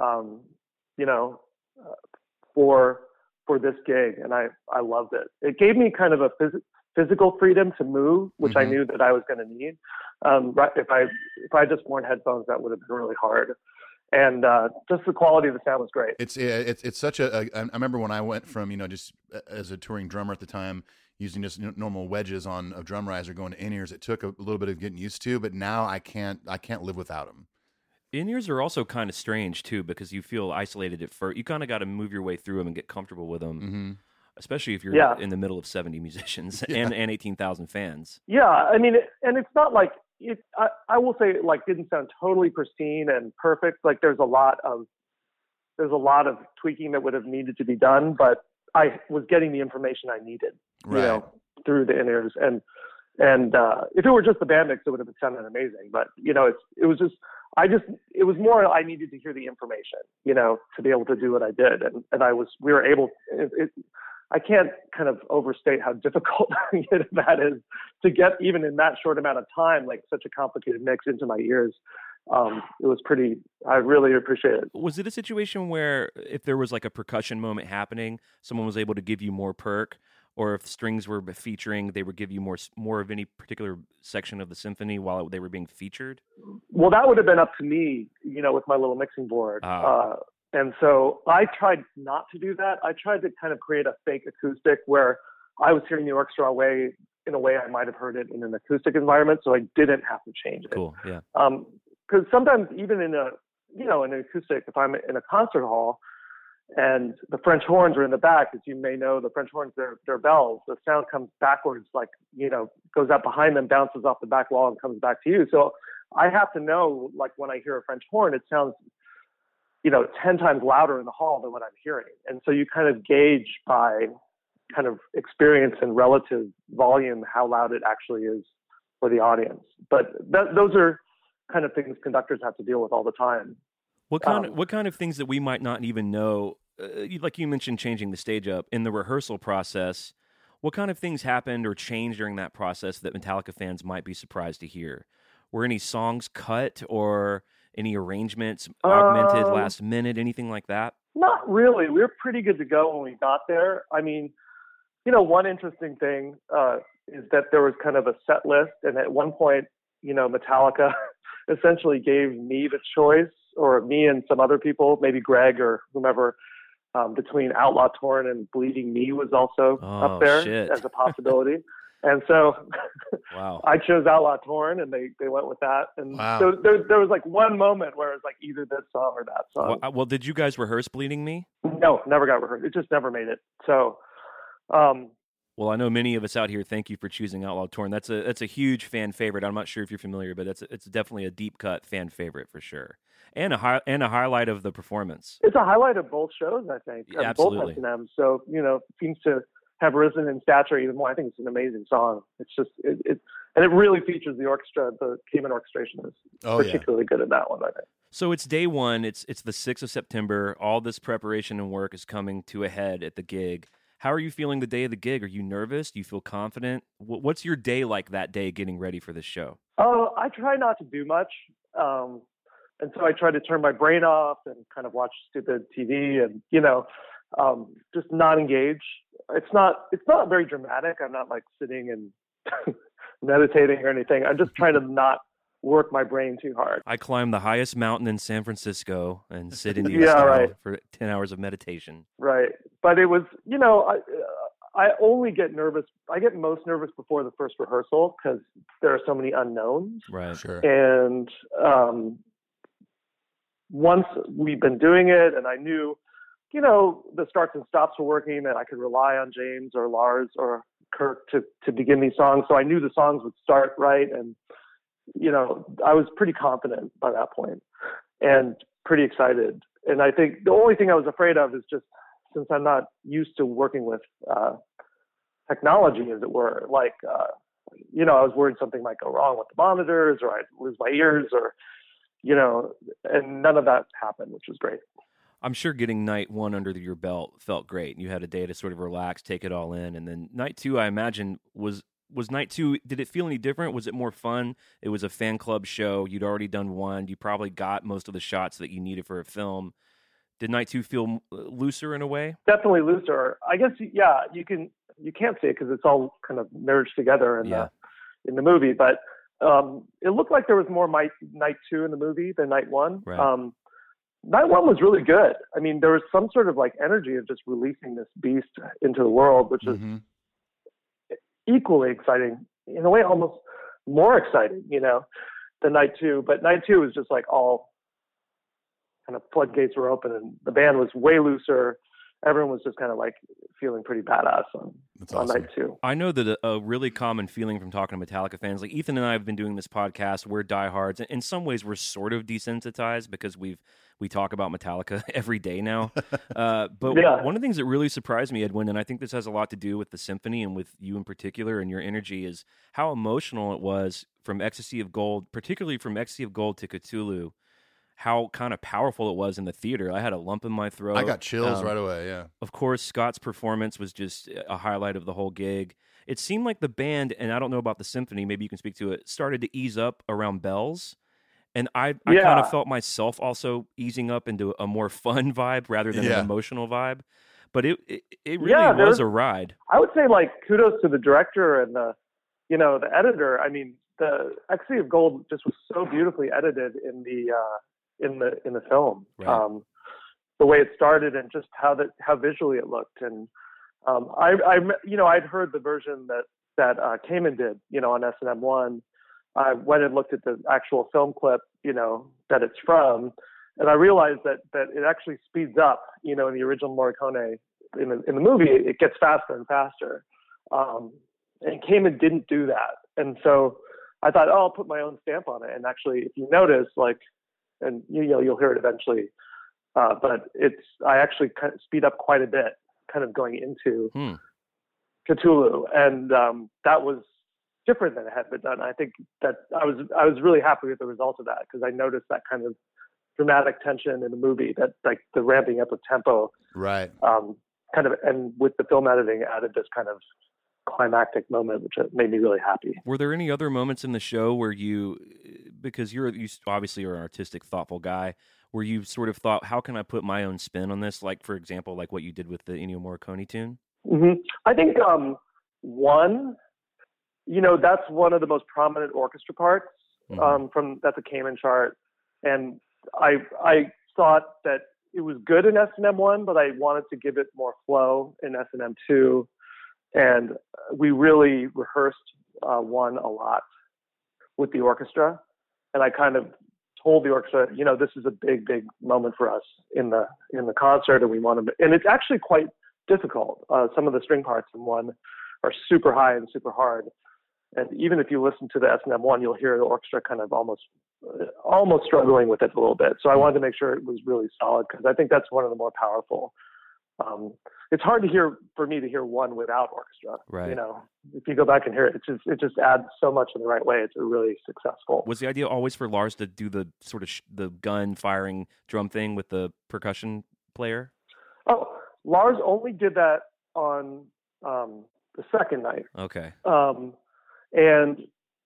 [SPEAKER 6] for this gig, and I loved it. It gave me kind of a physical freedom to move, which mm-hmm. I knew that I was going to need. If I just worn headphones, that would have been really hard. And just the quality of the sound was great.
[SPEAKER 4] It's such a. I remember when I went from just as a touring drummer at the time, using just normal wedges on a drum riser going to in-ears. It took a little bit of getting used to, but now I can't live without them.
[SPEAKER 5] In-ears are also kind of strange too, because you feel isolated at first. You kind of got to move your way through them and get comfortable with them, mm-hmm. especially if you're in the middle of 70 musicians and 18,000 fans.
[SPEAKER 6] Yeah, I mean, and it's not like. I will say it didn't sound totally pristine and perfect. Like there's a lot of tweaking that would have needed to be done, but I was getting the information I needed,
[SPEAKER 4] right.
[SPEAKER 6] Through the in-ears. And if it were just the band mix, it would have sounded amazing. But it was more I needed to hear the information, to be able to do what I did, and we were able. I can't kind of overstate how difficult that is to get even in that short amount of time, like such a complicated mix into my ears. It was I really appreciate it.
[SPEAKER 5] Was it a situation where if there was like a percussion moment happening, someone was able to give you more perk, or if strings were featuring, they would give you more of any particular section of the symphony while they were being featured?
[SPEAKER 6] Well, that would have been up to me, with my little mixing board. And so I tried not to do that. I tried to kind of create a fake acoustic where I was hearing the orchestra in a way I might have heard it in an acoustic environment, so I didn't have to change it.
[SPEAKER 5] Cool, yeah.
[SPEAKER 6] Because sometimes even in an acoustic, if I'm in a concert hall, And the French horns are in the back. As you may know, the French horns, they're bells. The sound comes backwards, like, goes out behind them, bounces off the back wall and comes back to you. So I have to know, like, when I hear a French horn, it sounds, 10 times louder in the hall than what I'm hearing. And so you kind of gauge by kind of experience and relative volume how loud it actually is for the audience. But those are kind of things conductors have to deal with all the time.
[SPEAKER 5] What kind of things that we might not even know, like you mentioned changing the stage up, in the rehearsal process, what kind of things happened or changed during that process that Metallica fans might be surprised to hear? Were any songs cut or any arrangements augmented last minute, anything like that?
[SPEAKER 6] Not really. We were pretty good to go when we got there. I mean, one interesting thing is that there was kind of a set list, and at one point, Metallica essentially gave me the choice, or me and some other people, maybe Greg or whomever, between Outlaw Torn and Bleeding Me was also up there as a possibility. And so
[SPEAKER 5] wow.
[SPEAKER 6] I chose Outlaw Torn, and they went with that. And so there was like one moment where it was like either this song or that song.
[SPEAKER 5] Well, did you guys rehearse Bleeding Me?
[SPEAKER 6] No, never got rehearsed. It just never made it. So,
[SPEAKER 5] well, I know many of us out here. Thank you for choosing Outlaw Torn. That's a huge fan favorite. I'm not sure if you're familiar, but it's definitely a deep cut fan favorite for sure, and a highlight of the performance.
[SPEAKER 6] It's a highlight of both shows, I think.
[SPEAKER 5] Yeah, absolutely.
[SPEAKER 6] Both S&M. So seems to have risen in stature even more. I think it's an amazing song. It's just and it really features the orchestra. The Kamen orchestration is particularly good at that one, I think.
[SPEAKER 5] So it's day one. It's the 6th of September. All this preparation and work is coming to a head at the gig. How are you feeling the day of the gig? Are you nervous? Do you feel confident? What's your day like that day getting ready for this show?
[SPEAKER 6] Oh, I try not to do much. And so I try to turn my brain off and kind of watch stupid TV and, just not engage. It's not very dramatic. I'm not like sitting and meditating or anything. I'm just trying to not work my brain too hard.
[SPEAKER 5] I climb the highest mountain in San Francisco and sit in the for 10 hours of meditation.
[SPEAKER 6] Right. But it was, I only get nervous. I get most nervous before the first rehearsal because there are so many unknowns.
[SPEAKER 5] Right.
[SPEAKER 4] Sure.
[SPEAKER 6] And once we've been doing it and I knew, the starts and stops were working, and I could rely on James or Lars or Kirk to begin these songs. So I knew the songs would start right. And, I was pretty confident by that point and pretty excited. And I think the only thing I was afraid of is just, since I'm not used to working with technology, as it were, like, I was worried something might go wrong with the monitors or I'd lose my ears or, and none of that happened, which was great.
[SPEAKER 5] I'm sure getting night one under your belt felt great. You had a day to sort of relax, take it all in. And then night two, I imagine, was night two, did it feel any different? Was it more fun? It was a fan club show. You'd already done one. You probably got most of the shots that you needed for a film. Did night two feel looser in a way?
[SPEAKER 6] Definitely looser. I guess, yeah, you can't say it because it's all kind of merged together in the movie. But it looked like there was more night two in the movie than night one.
[SPEAKER 5] Right.
[SPEAKER 6] Night one was really good. I mean, there was some sort of like energy of just releasing this beast into the world, which is equally exciting, in a way, almost more exciting, than night two. But night two was just like all kind of floodgates were open and the band was way looser. Everyone was just kind of like feeling pretty badass on night two.
[SPEAKER 5] I know that a really common feeling from talking to Metallica fans, like Ethan and I have been doing this podcast, we're diehards. In some ways, we're sort of desensitized because we talk about Metallica every day now. But one of the things that really surprised me, Edwin, and I think this has a lot to do with the symphony and with you in particular and your energy, is how emotional it was from Ecstasy of Gold, particularly from Ecstasy of Gold to Cthulhu. How kind of powerful it was in the theater. I had a lump in my throat.
[SPEAKER 4] I got chills right away, yeah.
[SPEAKER 5] Of course, Scott's performance was just a highlight of the whole gig. It seemed like the band, and I don't know about the symphony, maybe you can speak to it, started to ease up around Bells. And I kind of felt myself also easing up into a more fun vibe rather than an emotional vibe. But it really was a ride. I would say, like, kudos to the director and the editor. I mean, the Ecstasy of Gold just was so beautifully edited in the film. Right. The way it started and just how visually it looked. And I'd heard the version that Kamen did, on S&M1. I went and looked at the actual film clip, that it's from,
[SPEAKER 6] And I realized that it actually speeds up. In the original Morricone, in the movie, it gets faster and faster. And Kamen didn't do that. And so I thought, I'll put my own stamp on it. And actually, if you notice, and you'll hear it eventually, but I actually kind of speed up quite a bit, kind of going into Cthulhu, and that was different than it had been done. I think that I was really happy with the result of that, because I noticed that kind of dramatic tension in the movie, that like the ramping up of tempo,
[SPEAKER 4] right?
[SPEAKER 6] Kind of, and with the film editing added this kind of climactic moment, which made me really happy.
[SPEAKER 5] Were there any other moments in the show where because you obviously are an artistic, thoughtful guy, where you sort of thought, how can I put my own spin on this? Like, for example, like what you did with the Ennio Morricone tune?
[SPEAKER 6] Mm-hmm. I think that's one of the most prominent orchestra parts that's a Kamen chart, and I thought that it was good in S&M1, but I wanted to give it more flow in S&M2, and we really rehearsed one a lot with the orchestra, and I kind of told the orchestra, this is a big moment for us in the concert, and we want to, and it's actually quite difficult. Some of the string parts in one are super high and super hard, and even if you listen to the S&M1, you'll hear the orchestra kind of almost struggling with it a little bit. So I wanted to make sure it was really solid, because I think that's one of the more powerful. It's hard for me to hear one without orchestra.
[SPEAKER 5] Right.
[SPEAKER 6] If you go back and hear it, it just adds so much in the right way. It's really successful.
[SPEAKER 5] Was the idea always for Lars to do the sort of the gun firing drum thing with the percussion player?
[SPEAKER 6] Oh, Lars only did that on the second night.
[SPEAKER 5] Okay.
[SPEAKER 6] And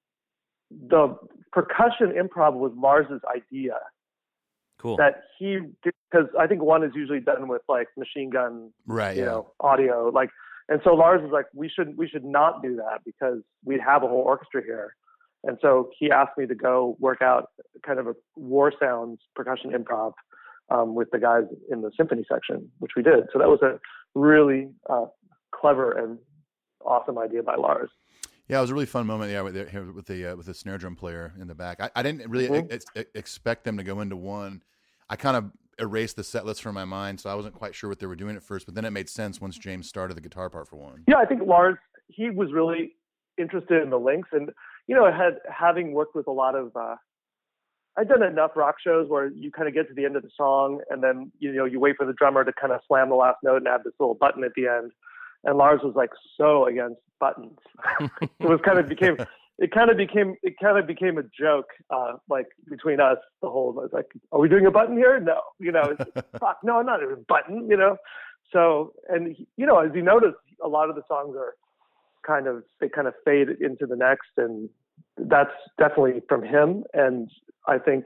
[SPEAKER 6] the percussion improv was Lars's idea.
[SPEAKER 5] Cool.
[SPEAKER 6] That he did, because I think one is usually done with like machine gun,
[SPEAKER 4] right?
[SPEAKER 6] Audio, and so Lars was like, we should not do that, because we'd have a whole orchestra here. And so he asked me to go work out kind of a war sounds percussion improv with the guys in the symphony section, which we did. So that was a really clever and awesome idea by Lars.
[SPEAKER 4] Yeah, it was a really fun moment. Yeah, with the snare drum player in the back. I didn't really expect them to go into one. I kind of erased the set list from my mind, so I wasn't quite sure what they were doing at first. But then it made sense once James started the guitar part for one.
[SPEAKER 6] Yeah, I think Lars, he was really interested in the links, and having worked with a lot of. I'd done enough rock shows where you kind of get to the end of the song, and then you wait for the drummer to kind of slam the last note and add this little button at the end. And Lars was like so against buttons. It kind of became a joke, like between us. I was like, "Are we doing a button here?" No, fuck, no, I'm not doing a button. So, and as you notice, a lot of the songs are kind of fade into the next, and that's definitely from him. And I think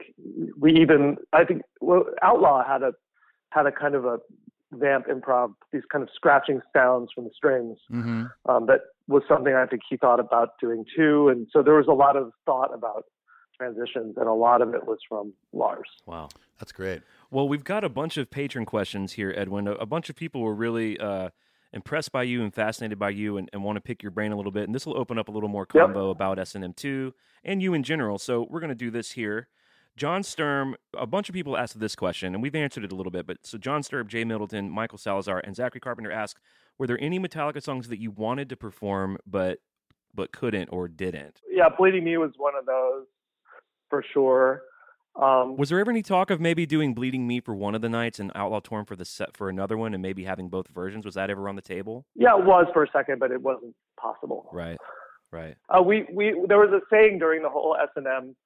[SPEAKER 6] Outlaw had a kind of a vamp improv, these kind of scratching sounds from the strings. That was something I think he thought about doing too. And so there was a lot of thought about transitions, and a lot of it was from Lars.
[SPEAKER 5] Wow.
[SPEAKER 4] That's great.
[SPEAKER 5] Well, we've got a bunch of patron questions here, Edwin. A bunch of people were really impressed by you and fascinated by you, and want to pick your brain a little bit. And this will open up a little more combo about S&M2 and you in general. So we're going to do this here. John Sturm, a bunch of people asked this question, and we've answered it a little bit. But so John Sturm, Jay Middleton, Michael Salazar, and Zachary Carpenter asked, were there any Metallica songs that you wanted to perform but couldn't or didn't?
[SPEAKER 6] Yeah, Bleeding Me was one of those for sure.
[SPEAKER 5] Was there ever any talk of maybe doing Bleeding Me for one of the nights and Outlaw Torn for the set for another one, and maybe having both versions? Was that ever on the table?
[SPEAKER 6] Yeah, it was for a second, but it wasn't possible.
[SPEAKER 5] Right.
[SPEAKER 6] We there was a saying during the whole S&M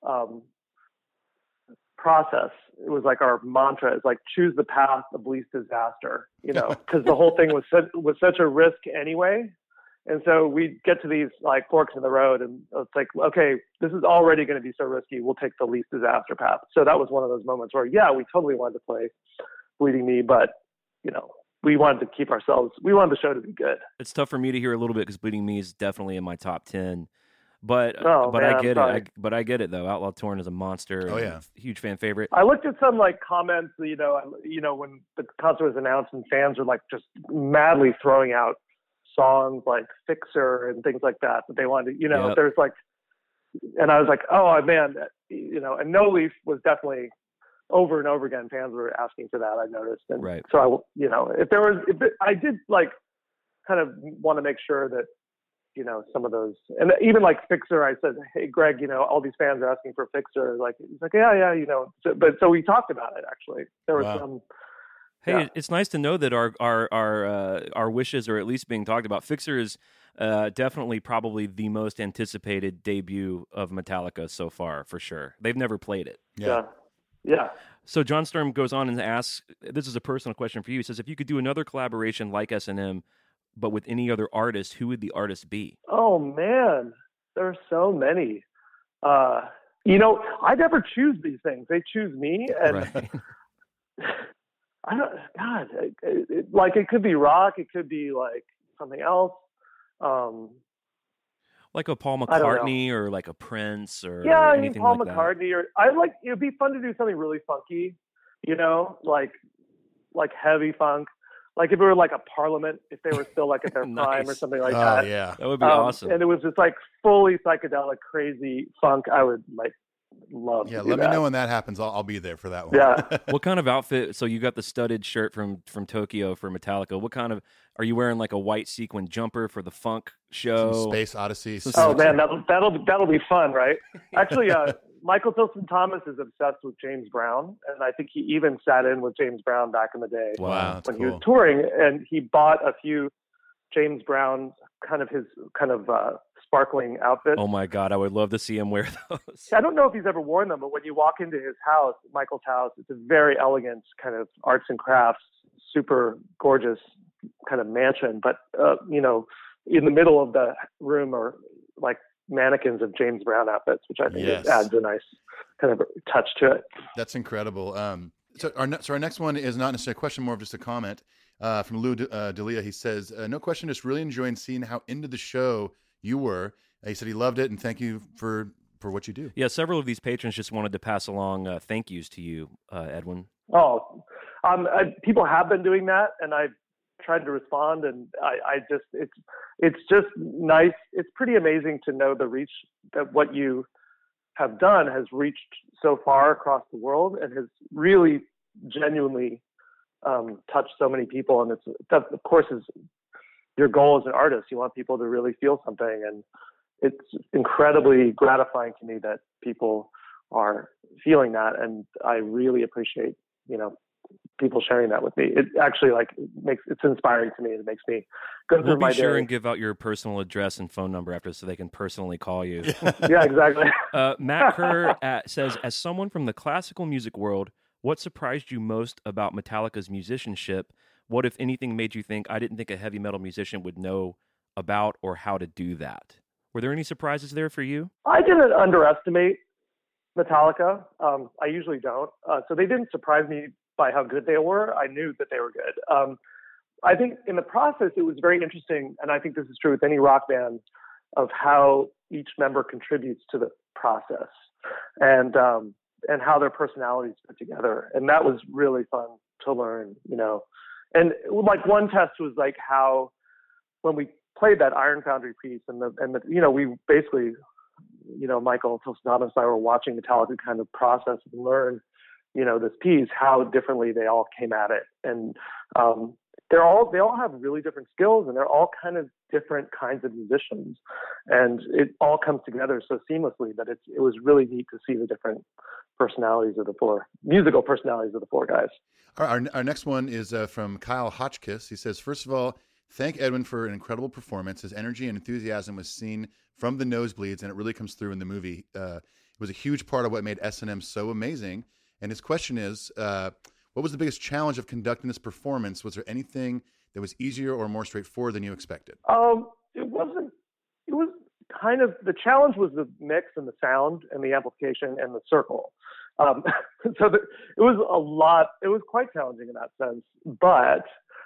[SPEAKER 6] process. It was like our mantra. It's like, choose the path of least disaster, because the whole thing was such a risk anyway. And so we get to these like forks in the road, and it's like, okay, this is already going to be so risky. We'll take the least disaster path. So that was one of those moments where, yeah, we totally wanted to play Bleeding Me, but we wanted to we wanted the show to be good.
[SPEAKER 5] It's tough for me to hear a little bit, because Bleeding Me is definitely in my top 10. But
[SPEAKER 6] man,
[SPEAKER 5] I get it. But I get it though. Outlaw Torn is a monster.
[SPEAKER 4] Oh yeah,
[SPEAKER 5] huge fan favorite.
[SPEAKER 6] I looked at some like comments. When the concert was announced, and fans were like just madly throwing out songs like Fixer and things like that they wanted. There's like, and I was like, oh man, and No Leaf was definitely over and over again, fans were asking for that. I noticed, and
[SPEAKER 5] Right.
[SPEAKER 6] so I did like kind of want to make sure that some of those, and even like Fixer, I said, hey Greg, all these fans are asking for Fixer. Like he's like, yeah, so we talked about it actually. There was some.
[SPEAKER 5] Hey, it's nice to know that our wishes are at least being talked about. Fixer is definitely probably the most anticipated debut of Metallica so far, for sure. They've never played it.
[SPEAKER 6] Yeah.
[SPEAKER 5] So John Sturm goes on and asks, this is a personal question for you. He says, if you could do another collaboration like S&M, but with any other artist, who would the artist be?
[SPEAKER 6] Oh man, there are so many. I never choose these things. They choose me, and
[SPEAKER 5] Right.
[SPEAKER 6] I don't. God, like it could be rock. It could be like something else.
[SPEAKER 5] Like a Paul
[SPEAKER 6] I don't know.
[SPEAKER 5] McCartney or like a Prince or
[SPEAKER 6] Yeah, I mean
[SPEAKER 5] anything
[SPEAKER 6] Paul
[SPEAKER 5] like that.
[SPEAKER 6] McCartney, or it'd be fun to do something really funky, like heavy funk. Like if it were like a Parliament, if they were still like at their prime or
[SPEAKER 5] Nice.
[SPEAKER 6] something like
[SPEAKER 4] Oh
[SPEAKER 6] that.
[SPEAKER 4] yeah.
[SPEAKER 5] That would be awesome.
[SPEAKER 6] And it was just like fully psychedelic, crazy funk. I would like love.
[SPEAKER 4] Yeah,
[SPEAKER 6] to do
[SPEAKER 4] let me
[SPEAKER 6] that.
[SPEAKER 4] know when that happens. I'll be there for that one.
[SPEAKER 6] Yeah.
[SPEAKER 5] What kind of outfit? So you got the studded shirt from Tokyo for Metallica. What kind of, are you wearing like a white sequin jumper for the funk show?
[SPEAKER 4] Some Space Odyssey.
[SPEAKER 6] Oh man, that'll be fun, right? Actually, Michael Tilson Thomas is obsessed with James Brown, and I think he even sat in with James Brown back in the day
[SPEAKER 5] Wow,
[SPEAKER 4] that's
[SPEAKER 6] when he
[SPEAKER 4] cool.
[SPEAKER 6] was touring, and he bought a few James Brown his sparkling outfits.
[SPEAKER 5] Oh my God, I would love to see him wear those.
[SPEAKER 6] I don't know if he's ever worn them, but when you walk into his house, Michael's house, it's a very elegant kind of arts and crafts, super gorgeous kind of mansion. But, in the middle of the room are like mannequins of James Brown outfits, which I think
[SPEAKER 4] Yes.
[SPEAKER 6] adds a nice kind of touch to it.
[SPEAKER 4] That's incredible. So our next one is not necessarily a question, more of just a comment from Lou Delia. He says, no question, just really enjoying seeing how into the show you were. He said he loved it, and thank you for what you do.
[SPEAKER 5] Yeah, several of these patrons just wanted to pass along thank yous to you, Edwin.
[SPEAKER 6] Oh, people have been doing that, and I've tried to respond, and it's just nice. It's pretty amazing to know the reach that what you have done has reached so far across the world and has really genuinely touched so many people. And that, of course, is your goal as an artist. You want people to really feel something, and it's incredibly gratifying to me that people are feeling that, and I really appreciate people sharing that with me. It actually it's inspiring to me. It makes me go through
[SPEAKER 5] We'll
[SPEAKER 6] my
[SPEAKER 5] be sure
[SPEAKER 6] day.
[SPEAKER 5] and give out your personal address and phone number after so they can personally call you.
[SPEAKER 6] Yeah, exactly.
[SPEAKER 5] Matt Kerr says, as someone from the classical music world, what surprised you most about Metallica's musicianship? What, if anything, made you think, I didn't think a heavy metal musician would know about or how to do that? Were there any surprises there for you?
[SPEAKER 6] I didn't underestimate Metallica. I usually don't. So they didn't surprise me by how good they were. I knew that they were good. I think in the process, it was very interesting, and I think this is true with any rock band, of how each member contributes to the process and how their personalities fit together. And that was really fun to learn, And like one test was like how when we played that Iron Foundry piece and we basically, Michael Tilson and I were watching Metallica kind of process and learn, this piece, how differently they all came at it. And they all have really different skills, and they're all kind of different kinds of musicians. And it all comes together so seamlessly that it was really neat to see the different musical personalities of the four guys.
[SPEAKER 4] Our next one is from Kyle Hotchkiss. He says, first of all, thank Edwin for an incredible performance. His energy and enthusiasm was seen from the nosebleeds, and it really comes through in the movie. It was a huge part of what made S&M so amazing. And his question is, what was the biggest challenge of conducting this performance? Was there anything that was easier or more straightforward than you expected?
[SPEAKER 6] It wasn't. It was kind of, the challenge was the mix and the sound and the amplification and the circle. It was a lot. It was quite challenging in that sense. But,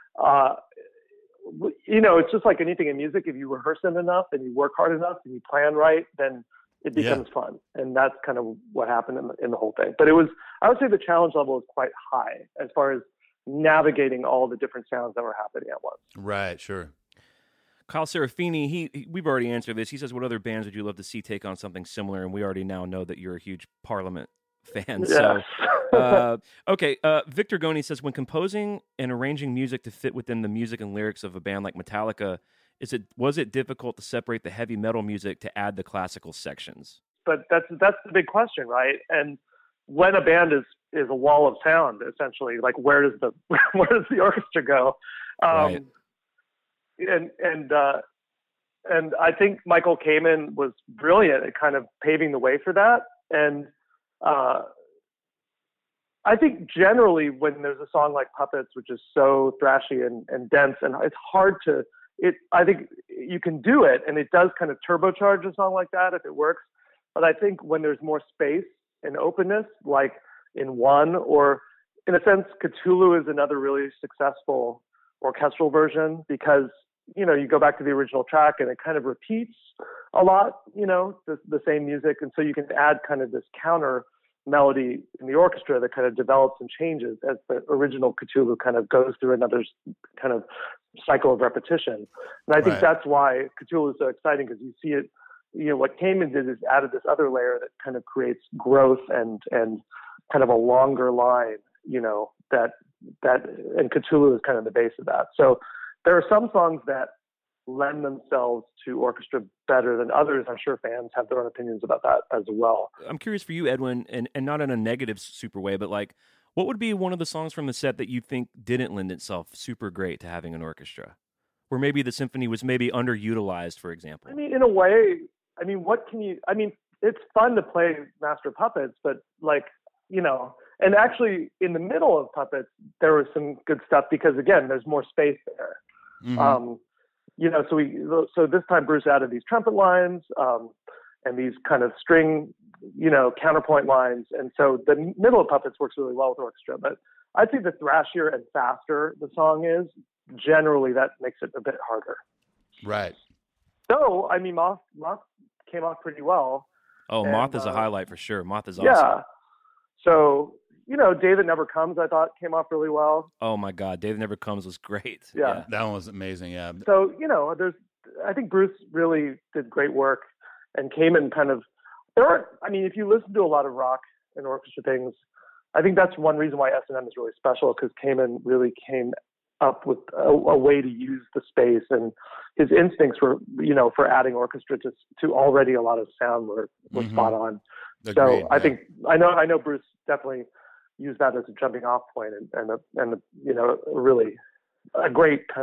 [SPEAKER 6] it's just like anything in music. If you rehearse it enough and you work hard enough and you plan right, then it becomes fun. And that's kind of what happened in the whole thing. But I would say the challenge level is quite high as far as navigating all the different sounds that were happening at once.
[SPEAKER 4] Right, sure.
[SPEAKER 5] Kyle Serafini, we've already answered this. He says, what other bands would you love to see take on something similar? And we already now know that you're a huge Parliament fan.
[SPEAKER 6] Yes.
[SPEAKER 5] So, okay. Victor Goni says, when composing and arranging music to fit within the music and lyrics of a band like Metallica, was it difficult to separate the heavy metal music to add the classical sections?
[SPEAKER 6] But that's the big question, right? And when a band is a wall of sound, essentially, like where does the orchestra go?
[SPEAKER 5] Right.
[SPEAKER 6] And I think Michael Kamen was brilliant at kind of paving the way for that. And I think generally when there's a song like Puppets, which is so thrashy and dense, and it's hard to, I think you can do it, and it does kind of turbocharge a song like that if it works. But I think when there's more space and openness, like in One, or in a sense, Cthulhu is another really successful orchestral version, because you go back to the original track and it kind of repeats a lot, the same music. And so you can add kind of this counter melody in the orchestra that kind of develops and changes as the original Cthulhu kind of goes through another kind of cycle of repetition. And I think that's why Cthulhu is so exciting, because you see it, what Kamen did is added this other layer that kind of creates growth and kind of a longer line, that and Cthulhu is kind of the base of that. So there are some songs that lend themselves to orchestra better than others. I'm sure fans have their own opinions about that as well.
[SPEAKER 5] I'm curious for you, Edwin, and not in a negative super way, but like, what would be one of the songs from the set that you think didn't lend itself super great to having an orchestra? Where maybe the symphony was maybe underutilized, for example?
[SPEAKER 6] In a way, it's fun to play Master Puppets, but and actually in the middle of Puppets, there was some good stuff because, again, there's more space there.
[SPEAKER 4] Mm-hmm.
[SPEAKER 6] So this time Bruce added these trumpet lines and these kind of string, counterpoint lines. And so the middle of Puppets works really well with orchestra. But I'd say the thrashier and faster the song is, generally that makes it a bit harder.
[SPEAKER 4] Right.
[SPEAKER 6] So, Moth came off pretty well.
[SPEAKER 5] Oh, and Moth is a highlight for sure. Moth is awesome.
[SPEAKER 6] Yeah. So, Day That Never Comes, I thought came off really well.
[SPEAKER 5] Oh my God, Day That Never Comes was great.
[SPEAKER 6] Yeah.
[SPEAKER 4] That one was amazing, yeah.
[SPEAKER 6] So, I think Bruce really did great work, and Kamen kind of, if you listen to a lot of rock and orchestra things, I think that's one reason why S&M is really special, because Kamen really came up with a way to use the space, and his instincts were, for adding orchestra to already a lot of sound were spot on.
[SPEAKER 4] Agreed,
[SPEAKER 6] so I think, I know Bruce definitely used that as a jumping off point and really a great kind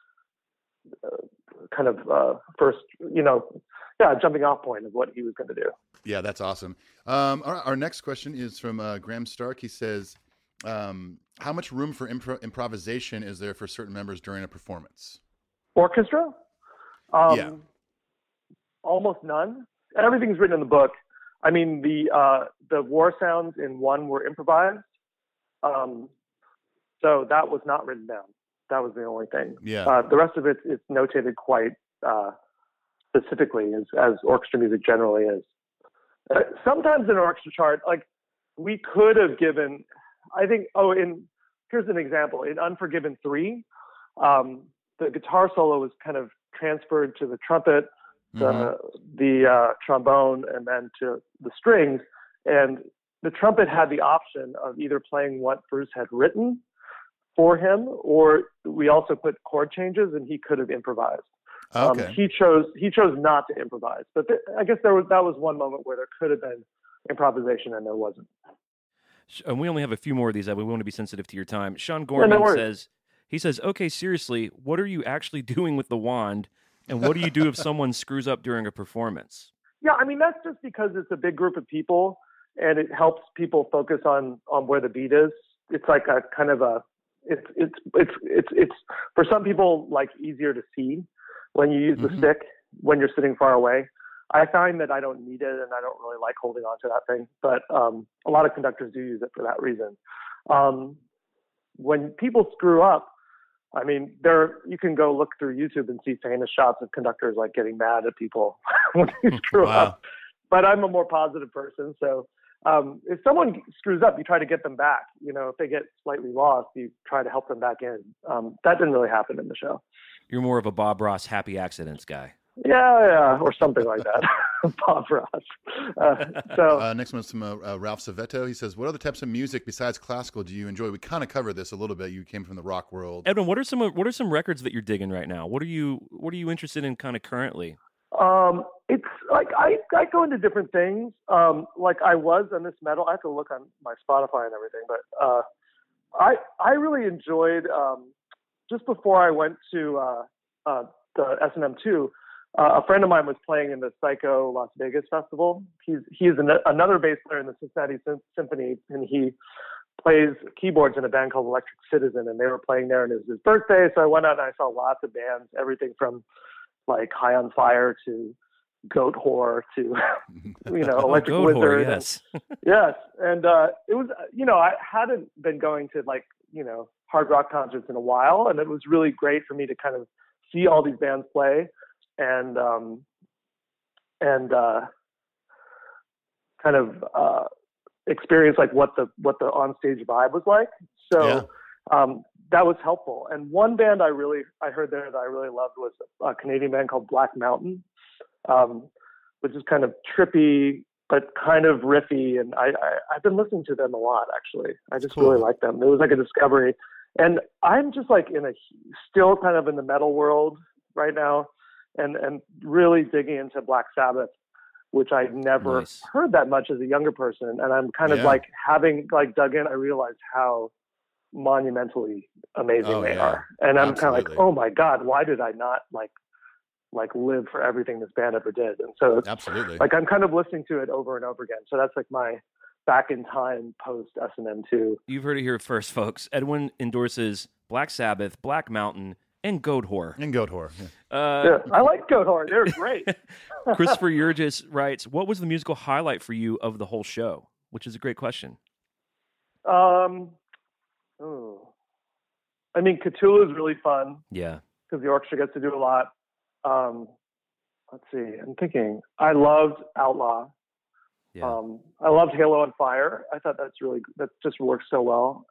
[SPEAKER 6] of first, jumping off point of what he was going to do.
[SPEAKER 4] Yeah, that's awesome. Our next question is from Graham Stark. He says, how much room for improvisation is there for certain members during a performance?
[SPEAKER 6] Orchestra? Almost none. Everything's written in the book. The war sounds in One were improvised. So that was not written down. That was the only thing.
[SPEAKER 4] Yeah.
[SPEAKER 6] The rest of it's notated quite specifically as orchestra music generally is. Sometimes in an orchestra chart, like we could have given, I think, here's an example. In Unforgiven 3, the guitar solo was kind of transferred to the trumpet, the trombone, and then to the strings. And the trumpet had the option of either playing what Bruce had written for him, or we also put chord changes, and he could have improvised.
[SPEAKER 4] Okay.
[SPEAKER 6] He chose not to improvise, but I guess that was one moment where there could have been improvisation and there wasn't.
[SPEAKER 5] And we only have a few more of these. We want to be sensitive to your time. Sean Gorman says, okay, seriously, what are you actually doing with the wand? And what do you do if someone screws up during a performance?
[SPEAKER 6] Yeah, that's just because it's a big group of people and it helps people focus on where the beat is. It's like a kind of it's for some people like easier to see when you use the stick when you're sitting far away. I find that I don't need it and I don't really like holding on to that thing, but a lot of conductors do use it for that reason. When people screw up, you can go look through YouTube and see famous shots of conductors like getting mad at people when they screw up. But I'm a more positive person, so if someone screws up, you try to get them back. If they get slightly lost, you try to help them back in. That didn't really happen in the show.
[SPEAKER 5] You're more of a Bob Ross happy accidents guy.
[SPEAKER 6] Yeah, or something like that. Bob Ross.
[SPEAKER 4] Next one's from Ralph Savetto. He says, "What other types of music besides classical do you enjoy?" We kind of covered this a little bit. You came from the rock world.
[SPEAKER 5] Edwin, what are some records that you're digging right now? What are you interested in kind of currently?
[SPEAKER 6] It's like I go into different things. Like I was on this metal. I have to look on my Spotify and everything, but I really enjoyed just before I went to the S&M2. A friend of mine was playing in the Psycho Las Vegas Festival. He's another bass player in the Cincinnati Symphony, and he plays keyboards in a band called Electric Citizen, and they were playing there, and it was his birthday, so I went out and I saw lots of bands, everything from like High on Fire to Goat Whore to, Electric Wizard.
[SPEAKER 5] Yes.
[SPEAKER 6] Yes. And it was, I hadn't been going to hard rock concerts in a while, and it was really great for me to kind of see all these bands play and kind of experience like what the onstage vibe was like. So that was helpful. And one band I heard there that I really loved was a Canadian band called Black Mountain, which is kind of trippy but kind of riffy. And I've been listening to them a lot, actually. I just really like them. It was like a discovery. And I'm just like still kind of in the metal world right now, and really digging into Black Sabbath, which I never heard that much as a younger person. And I'm kind of like having like dug in, I realized how monumentally amazing they are. And I'm kind of like, oh my God, why did I not like live for everything this band ever did? And so
[SPEAKER 4] absolutely,
[SPEAKER 6] like I'm kind of listening to it over and over again. So that's like my back in time post S&M2.
[SPEAKER 5] You've heard it here first, folks. Edwin endorses Black Sabbath, Black Mountain, and Goat Whore.
[SPEAKER 6] Yeah. I like Goat Whore. They're great.
[SPEAKER 5] Christopher Yurgis writes, what was the musical highlight for you of the whole show? Which is a great question.
[SPEAKER 6] I mean, Cthulhu is really fun.
[SPEAKER 5] Yeah.
[SPEAKER 6] Because the orchestra gets to do a lot. Let's see. I'm thinking. I loved Outlaw.
[SPEAKER 5] Yeah.
[SPEAKER 6] I loved Halo on Fire. I thought that just works so well.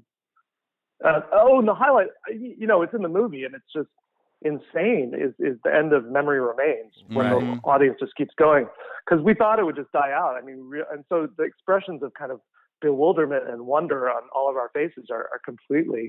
[SPEAKER 6] And the highlight, it's in the movie, and it's just insane. Is the end of Memory Remains when the audience just keeps going, because we thought it would just die out. I mean, and so the expressions of kind of bewilderment and wonder on all of our faces are completely,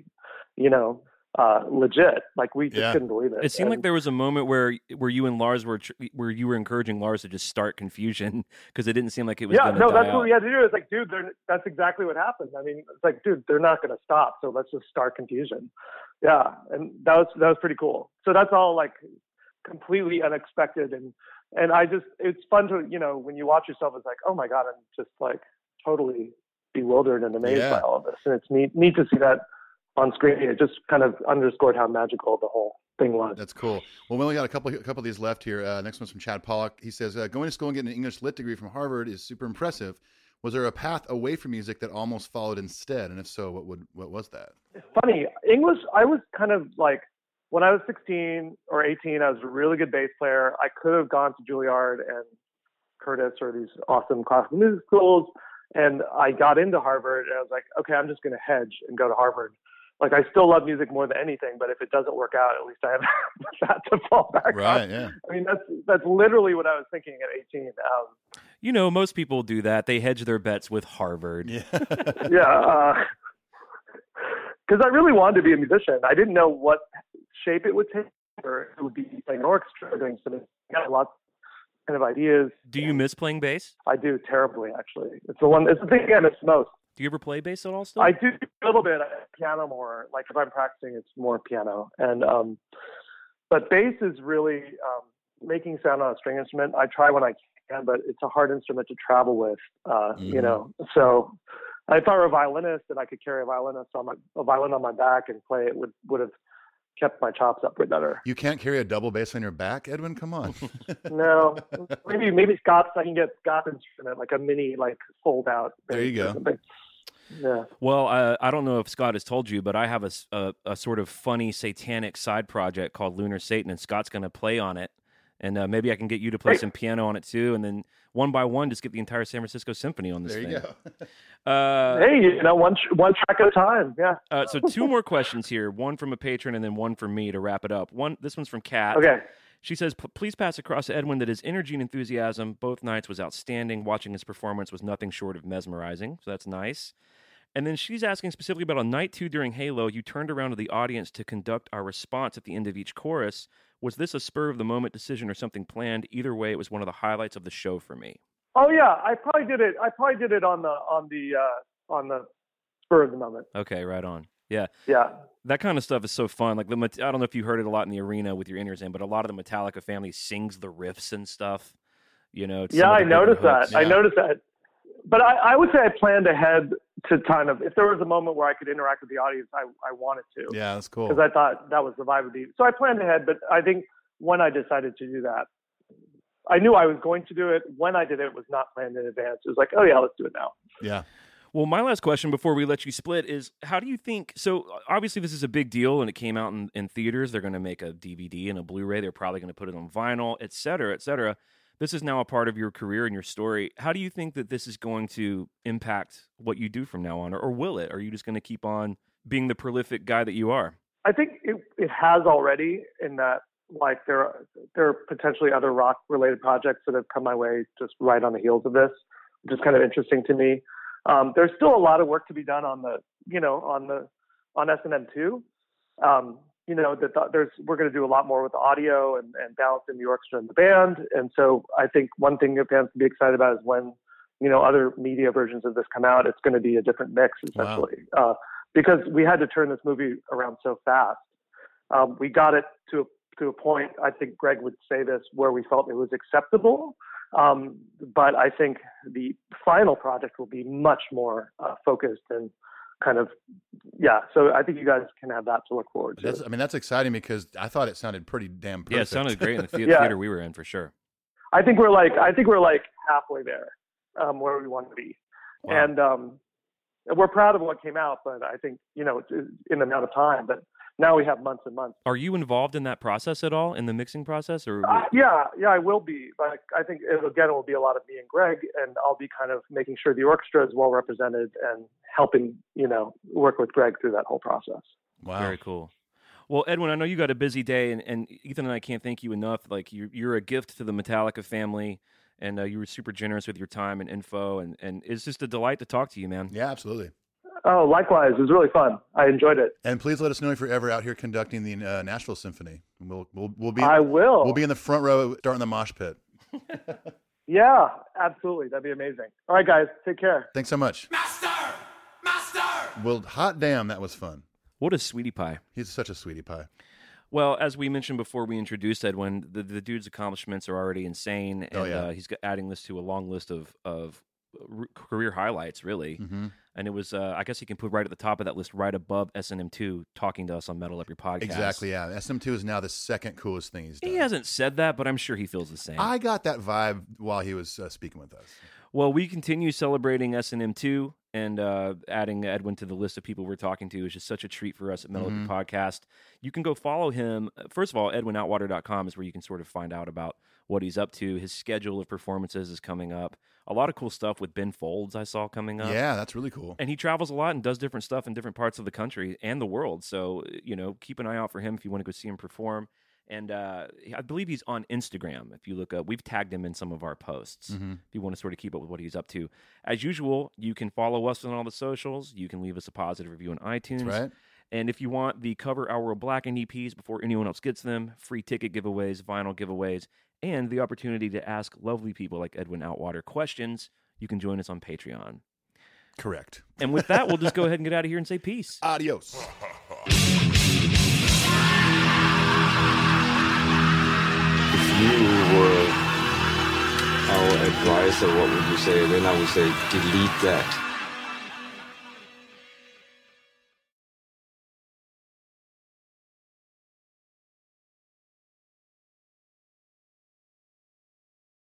[SPEAKER 6] legit. Like we just couldn't believe it.
[SPEAKER 5] It seemed like there was a moment where you and Lars where you were encouraging Lars to just start confusion, because it didn't seem like it was.
[SPEAKER 6] That's what we had to do. It's like, dude, that's exactly what happened. I mean, it's like, dude, they're not going to stop, so let's just start confusion. Yeah, and that was pretty cool. So that's all like completely unexpected, and it's fun to when you watch yourself, it's like, oh my God, I'm just like totally bewildered and amazed by all of this, and it's neat to see that on screen. It just kind of underscored how magical the whole thing was.
[SPEAKER 4] That's cool. Well, we only got a couple of these left here. Next one's from Chad Pollock. He says, going to school and getting an English lit degree from Harvard is super impressive. Was there a path away from music that almost followed instead? And if so, what was that?
[SPEAKER 6] It's funny. English, I was kind of like, when I was 16 or 18, I was a really good bass player. I could have gone to Juilliard and Curtis or these awesome classical music schools. And I got into Harvard, and I was like, okay, I'm just going to hedge and go to Harvard. Like, I still love music more than anything, but if it doesn't work out, at least I have that to fall back on.
[SPEAKER 4] Yeah.
[SPEAKER 6] I mean, that's literally what I was thinking at 18.
[SPEAKER 5] Most people do that. They hedge their bets with Harvard.
[SPEAKER 4] Yeah.
[SPEAKER 6] Yeah. Because I really wanted to be a musician. I didn't know what shape it would take, or it would be playing orchestra or doing something. I got lots of kind of ideas.
[SPEAKER 5] Do you miss playing bass?
[SPEAKER 6] I do terribly, actually. It's the thing I miss most.
[SPEAKER 5] Do you ever play bass at all still?
[SPEAKER 6] I do a little bit. Piano more. Like if I'm practicing, it's more piano. And but bass is really making sound on a string instrument. I try when I can, but it's a hard instrument to travel with. So if I were a violinist and I could carry a violin on my back and play, it would have kept my chops up way better.
[SPEAKER 4] You can't carry a double bass on your back, Edwin? Come on.
[SPEAKER 6] No, maybe Scott's. I can get Scott's instrument, like a mini, like fold out.
[SPEAKER 4] There you go.
[SPEAKER 6] Yeah.
[SPEAKER 5] Well, I don't know if Scott has told you, but I have a sort of funny satanic side project called Lunar Satan, and Scott's going to play on it. And maybe I can get you to play some piano on it too, and then one by one, just get the entire San Francisco Symphony on this thing.
[SPEAKER 4] There you go.
[SPEAKER 6] One track at a time. Yeah.
[SPEAKER 5] So two more questions here, one from a patron and then one from me to wrap it up. This one's from Kat.
[SPEAKER 6] Okay.
[SPEAKER 5] She says, please pass across to Edwin that his energy and enthusiasm both nights was outstanding. Watching his performance was nothing short of mesmerizing, so that's nice. And then she's asking specifically about on night 2 during Halo, you turned around to the audience to conduct our response at the end of each chorus. Was this a spur-of-the-moment decision or something planned? Either way, it was one of the highlights of the show for me.
[SPEAKER 6] Oh yeah, I probably did it on the spur of the moment.
[SPEAKER 5] Okay, right on. Yeah.
[SPEAKER 6] Yeah.
[SPEAKER 5] That kind of stuff is so fun. Like, I don't know if you heard it a lot in the arena with your inners in, but a lot of the Metallica family sings the riffs and stuff. You know.
[SPEAKER 6] Yeah, I noticed that.
[SPEAKER 4] Yeah.
[SPEAKER 6] I noticed that. But I would say I planned ahead to kind of, if there was a moment where I could interact with the audience, I wanted to.
[SPEAKER 4] Yeah, that's cool.
[SPEAKER 6] Because I thought that was the vibe of the. So I planned ahead, but I think when I decided to do that, I knew I was going to do it. When I did it, was not planned in advance. It was like, oh yeah, let's do it now.
[SPEAKER 4] Yeah.
[SPEAKER 5] Well, my last question before we let you split is, how do you think, so obviously this is a big deal and it came out in theaters. They're going to make a DVD and a Blu-ray. They're probably going to put it on vinyl, et cetera, et cetera. This is now a part of your career and your story. How do you think that this is going to impact what you do from now on? Or will it? Are you just going to keep on being the prolific guy that you are?
[SPEAKER 6] I think it has already, in that, like, there are potentially other rock-related projects that have come my way just right on the heels of this, which is kind of interesting to me. There's still a lot of work to be done on S&M 2. We're going to do a lot more with the audio and balancing the orchestra and the band. And so I think one thing that fans can be excited about is when, other media versions of this come out, it's going to be a different mix, essentially. Wow. Because we had to turn this movie around so fast. We got it to a point, I think Greg would say this, where we felt it was acceptable. But I think the final project will be much more focused and kind of, yeah. So I think you guys can have that to look forward to.
[SPEAKER 4] That's exciting because I thought it sounded pretty damn perfect.
[SPEAKER 5] Yeah, it sounded great in the theater we were in, for sure.
[SPEAKER 6] I think we're like halfway there, where we want to be. Wow. And we're proud of what came out, but I think, in the amount of time, but now we have months and months.
[SPEAKER 5] Are you involved in that process at all, in the mixing process? Or
[SPEAKER 6] yeah, I will be. But I think, it will be a lot of me and Greg, and I'll be kind of making sure the orchestra is well represented and helping, work with Greg through that whole process.
[SPEAKER 4] Wow.
[SPEAKER 5] Very cool. Well, Edwin, I know you got a busy day, and Ethan and I can't thank you enough. Like, you're a gift to the Metallica family, and you were super generous with your time and info, and it's just a delight to talk to you, man.
[SPEAKER 4] Yeah, absolutely.
[SPEAKER 6] Oh, likewise. It was really fun. I enjoyed it.
[SPEAKER 4] And please let us know if you're ever out here conducting the Nashville Symphony. We'll be.
[SPEAKER 6] I will.
[SPEAKER 4] We'll be in the front row, starting the mosh pit.
[SPEAKER 6] Yeah, absolutely. That'd be amazing. All right, guys. Take care.
[SPEAKER 4] Thanks so much.
[SPEAKER 2] Master!
[SPEAKER 4] Well, hot damn, that was fun.
[SPEAKER 5] What a sweetie pie.
[SPEAKER 4] He's such a sweetie pie.
[SPEAKER 5] Well, as we mentioned before we introduced Edwin, the dude's accomplishments are already insane, and he's adding this to a long list of career highlights, really. Mm-hmm. And it was, I guess he can put right at the top of that list, right above S&M 2, talking to us on Metal Up Your Podcast.
[SPEAKER 4] Exactly, yeah. S&M 2 is now the second coolest thing he's done.
[SPEAKER 5] He hasn't said that, but I'm sure he feels the same.
[SPEAKER 4] I got that vibe while he was speaking with us.
[SPEAKER 5] Well, we continue celebrating S&M 2, and adding Edwin to the list of people we're talking to is just such a treat for us at Metal Up Your Podcast. You can go follow him. First of all, EdwinOutwater.com is where you can sort of find out about what he's up to. His schedule of performances is coming up. A lot of cool stuff with Ben Folds I saw coming up.
[SPEAKER 4] Yeah, that's really cool.
[SPEAKER 5] And he travels a lot and does different stuff in different parts of the country and the world. So, keep an eye out for him if you want to go see him perform. And I believe he's on Instagram. If you look up, we've tagged him in some of our posts. Mm-hmm. If you want to sort of keep up with what he's up to. As usual, you can follow us on all the socials. You can leave us a positive review on iTunes.
[SPEAKER 4] That's right.
[SPEAKER 5] And if you want the cover Our World Blackened EPs before anyone else gets them, free ticket giveaways, vinyl giveaways, and the opportunity to ask lovely people like Edwin Outwater questions, you can join us on Patreon.
[SPEAKER 4] Correct.
[SPEAKER 5] And with that, we'll just go ahead and get out of here and say peace.
[SPEAKER 4] Adios.
[SPEAKER 7] If you were our advisor, what would you say? Then I would say delete that.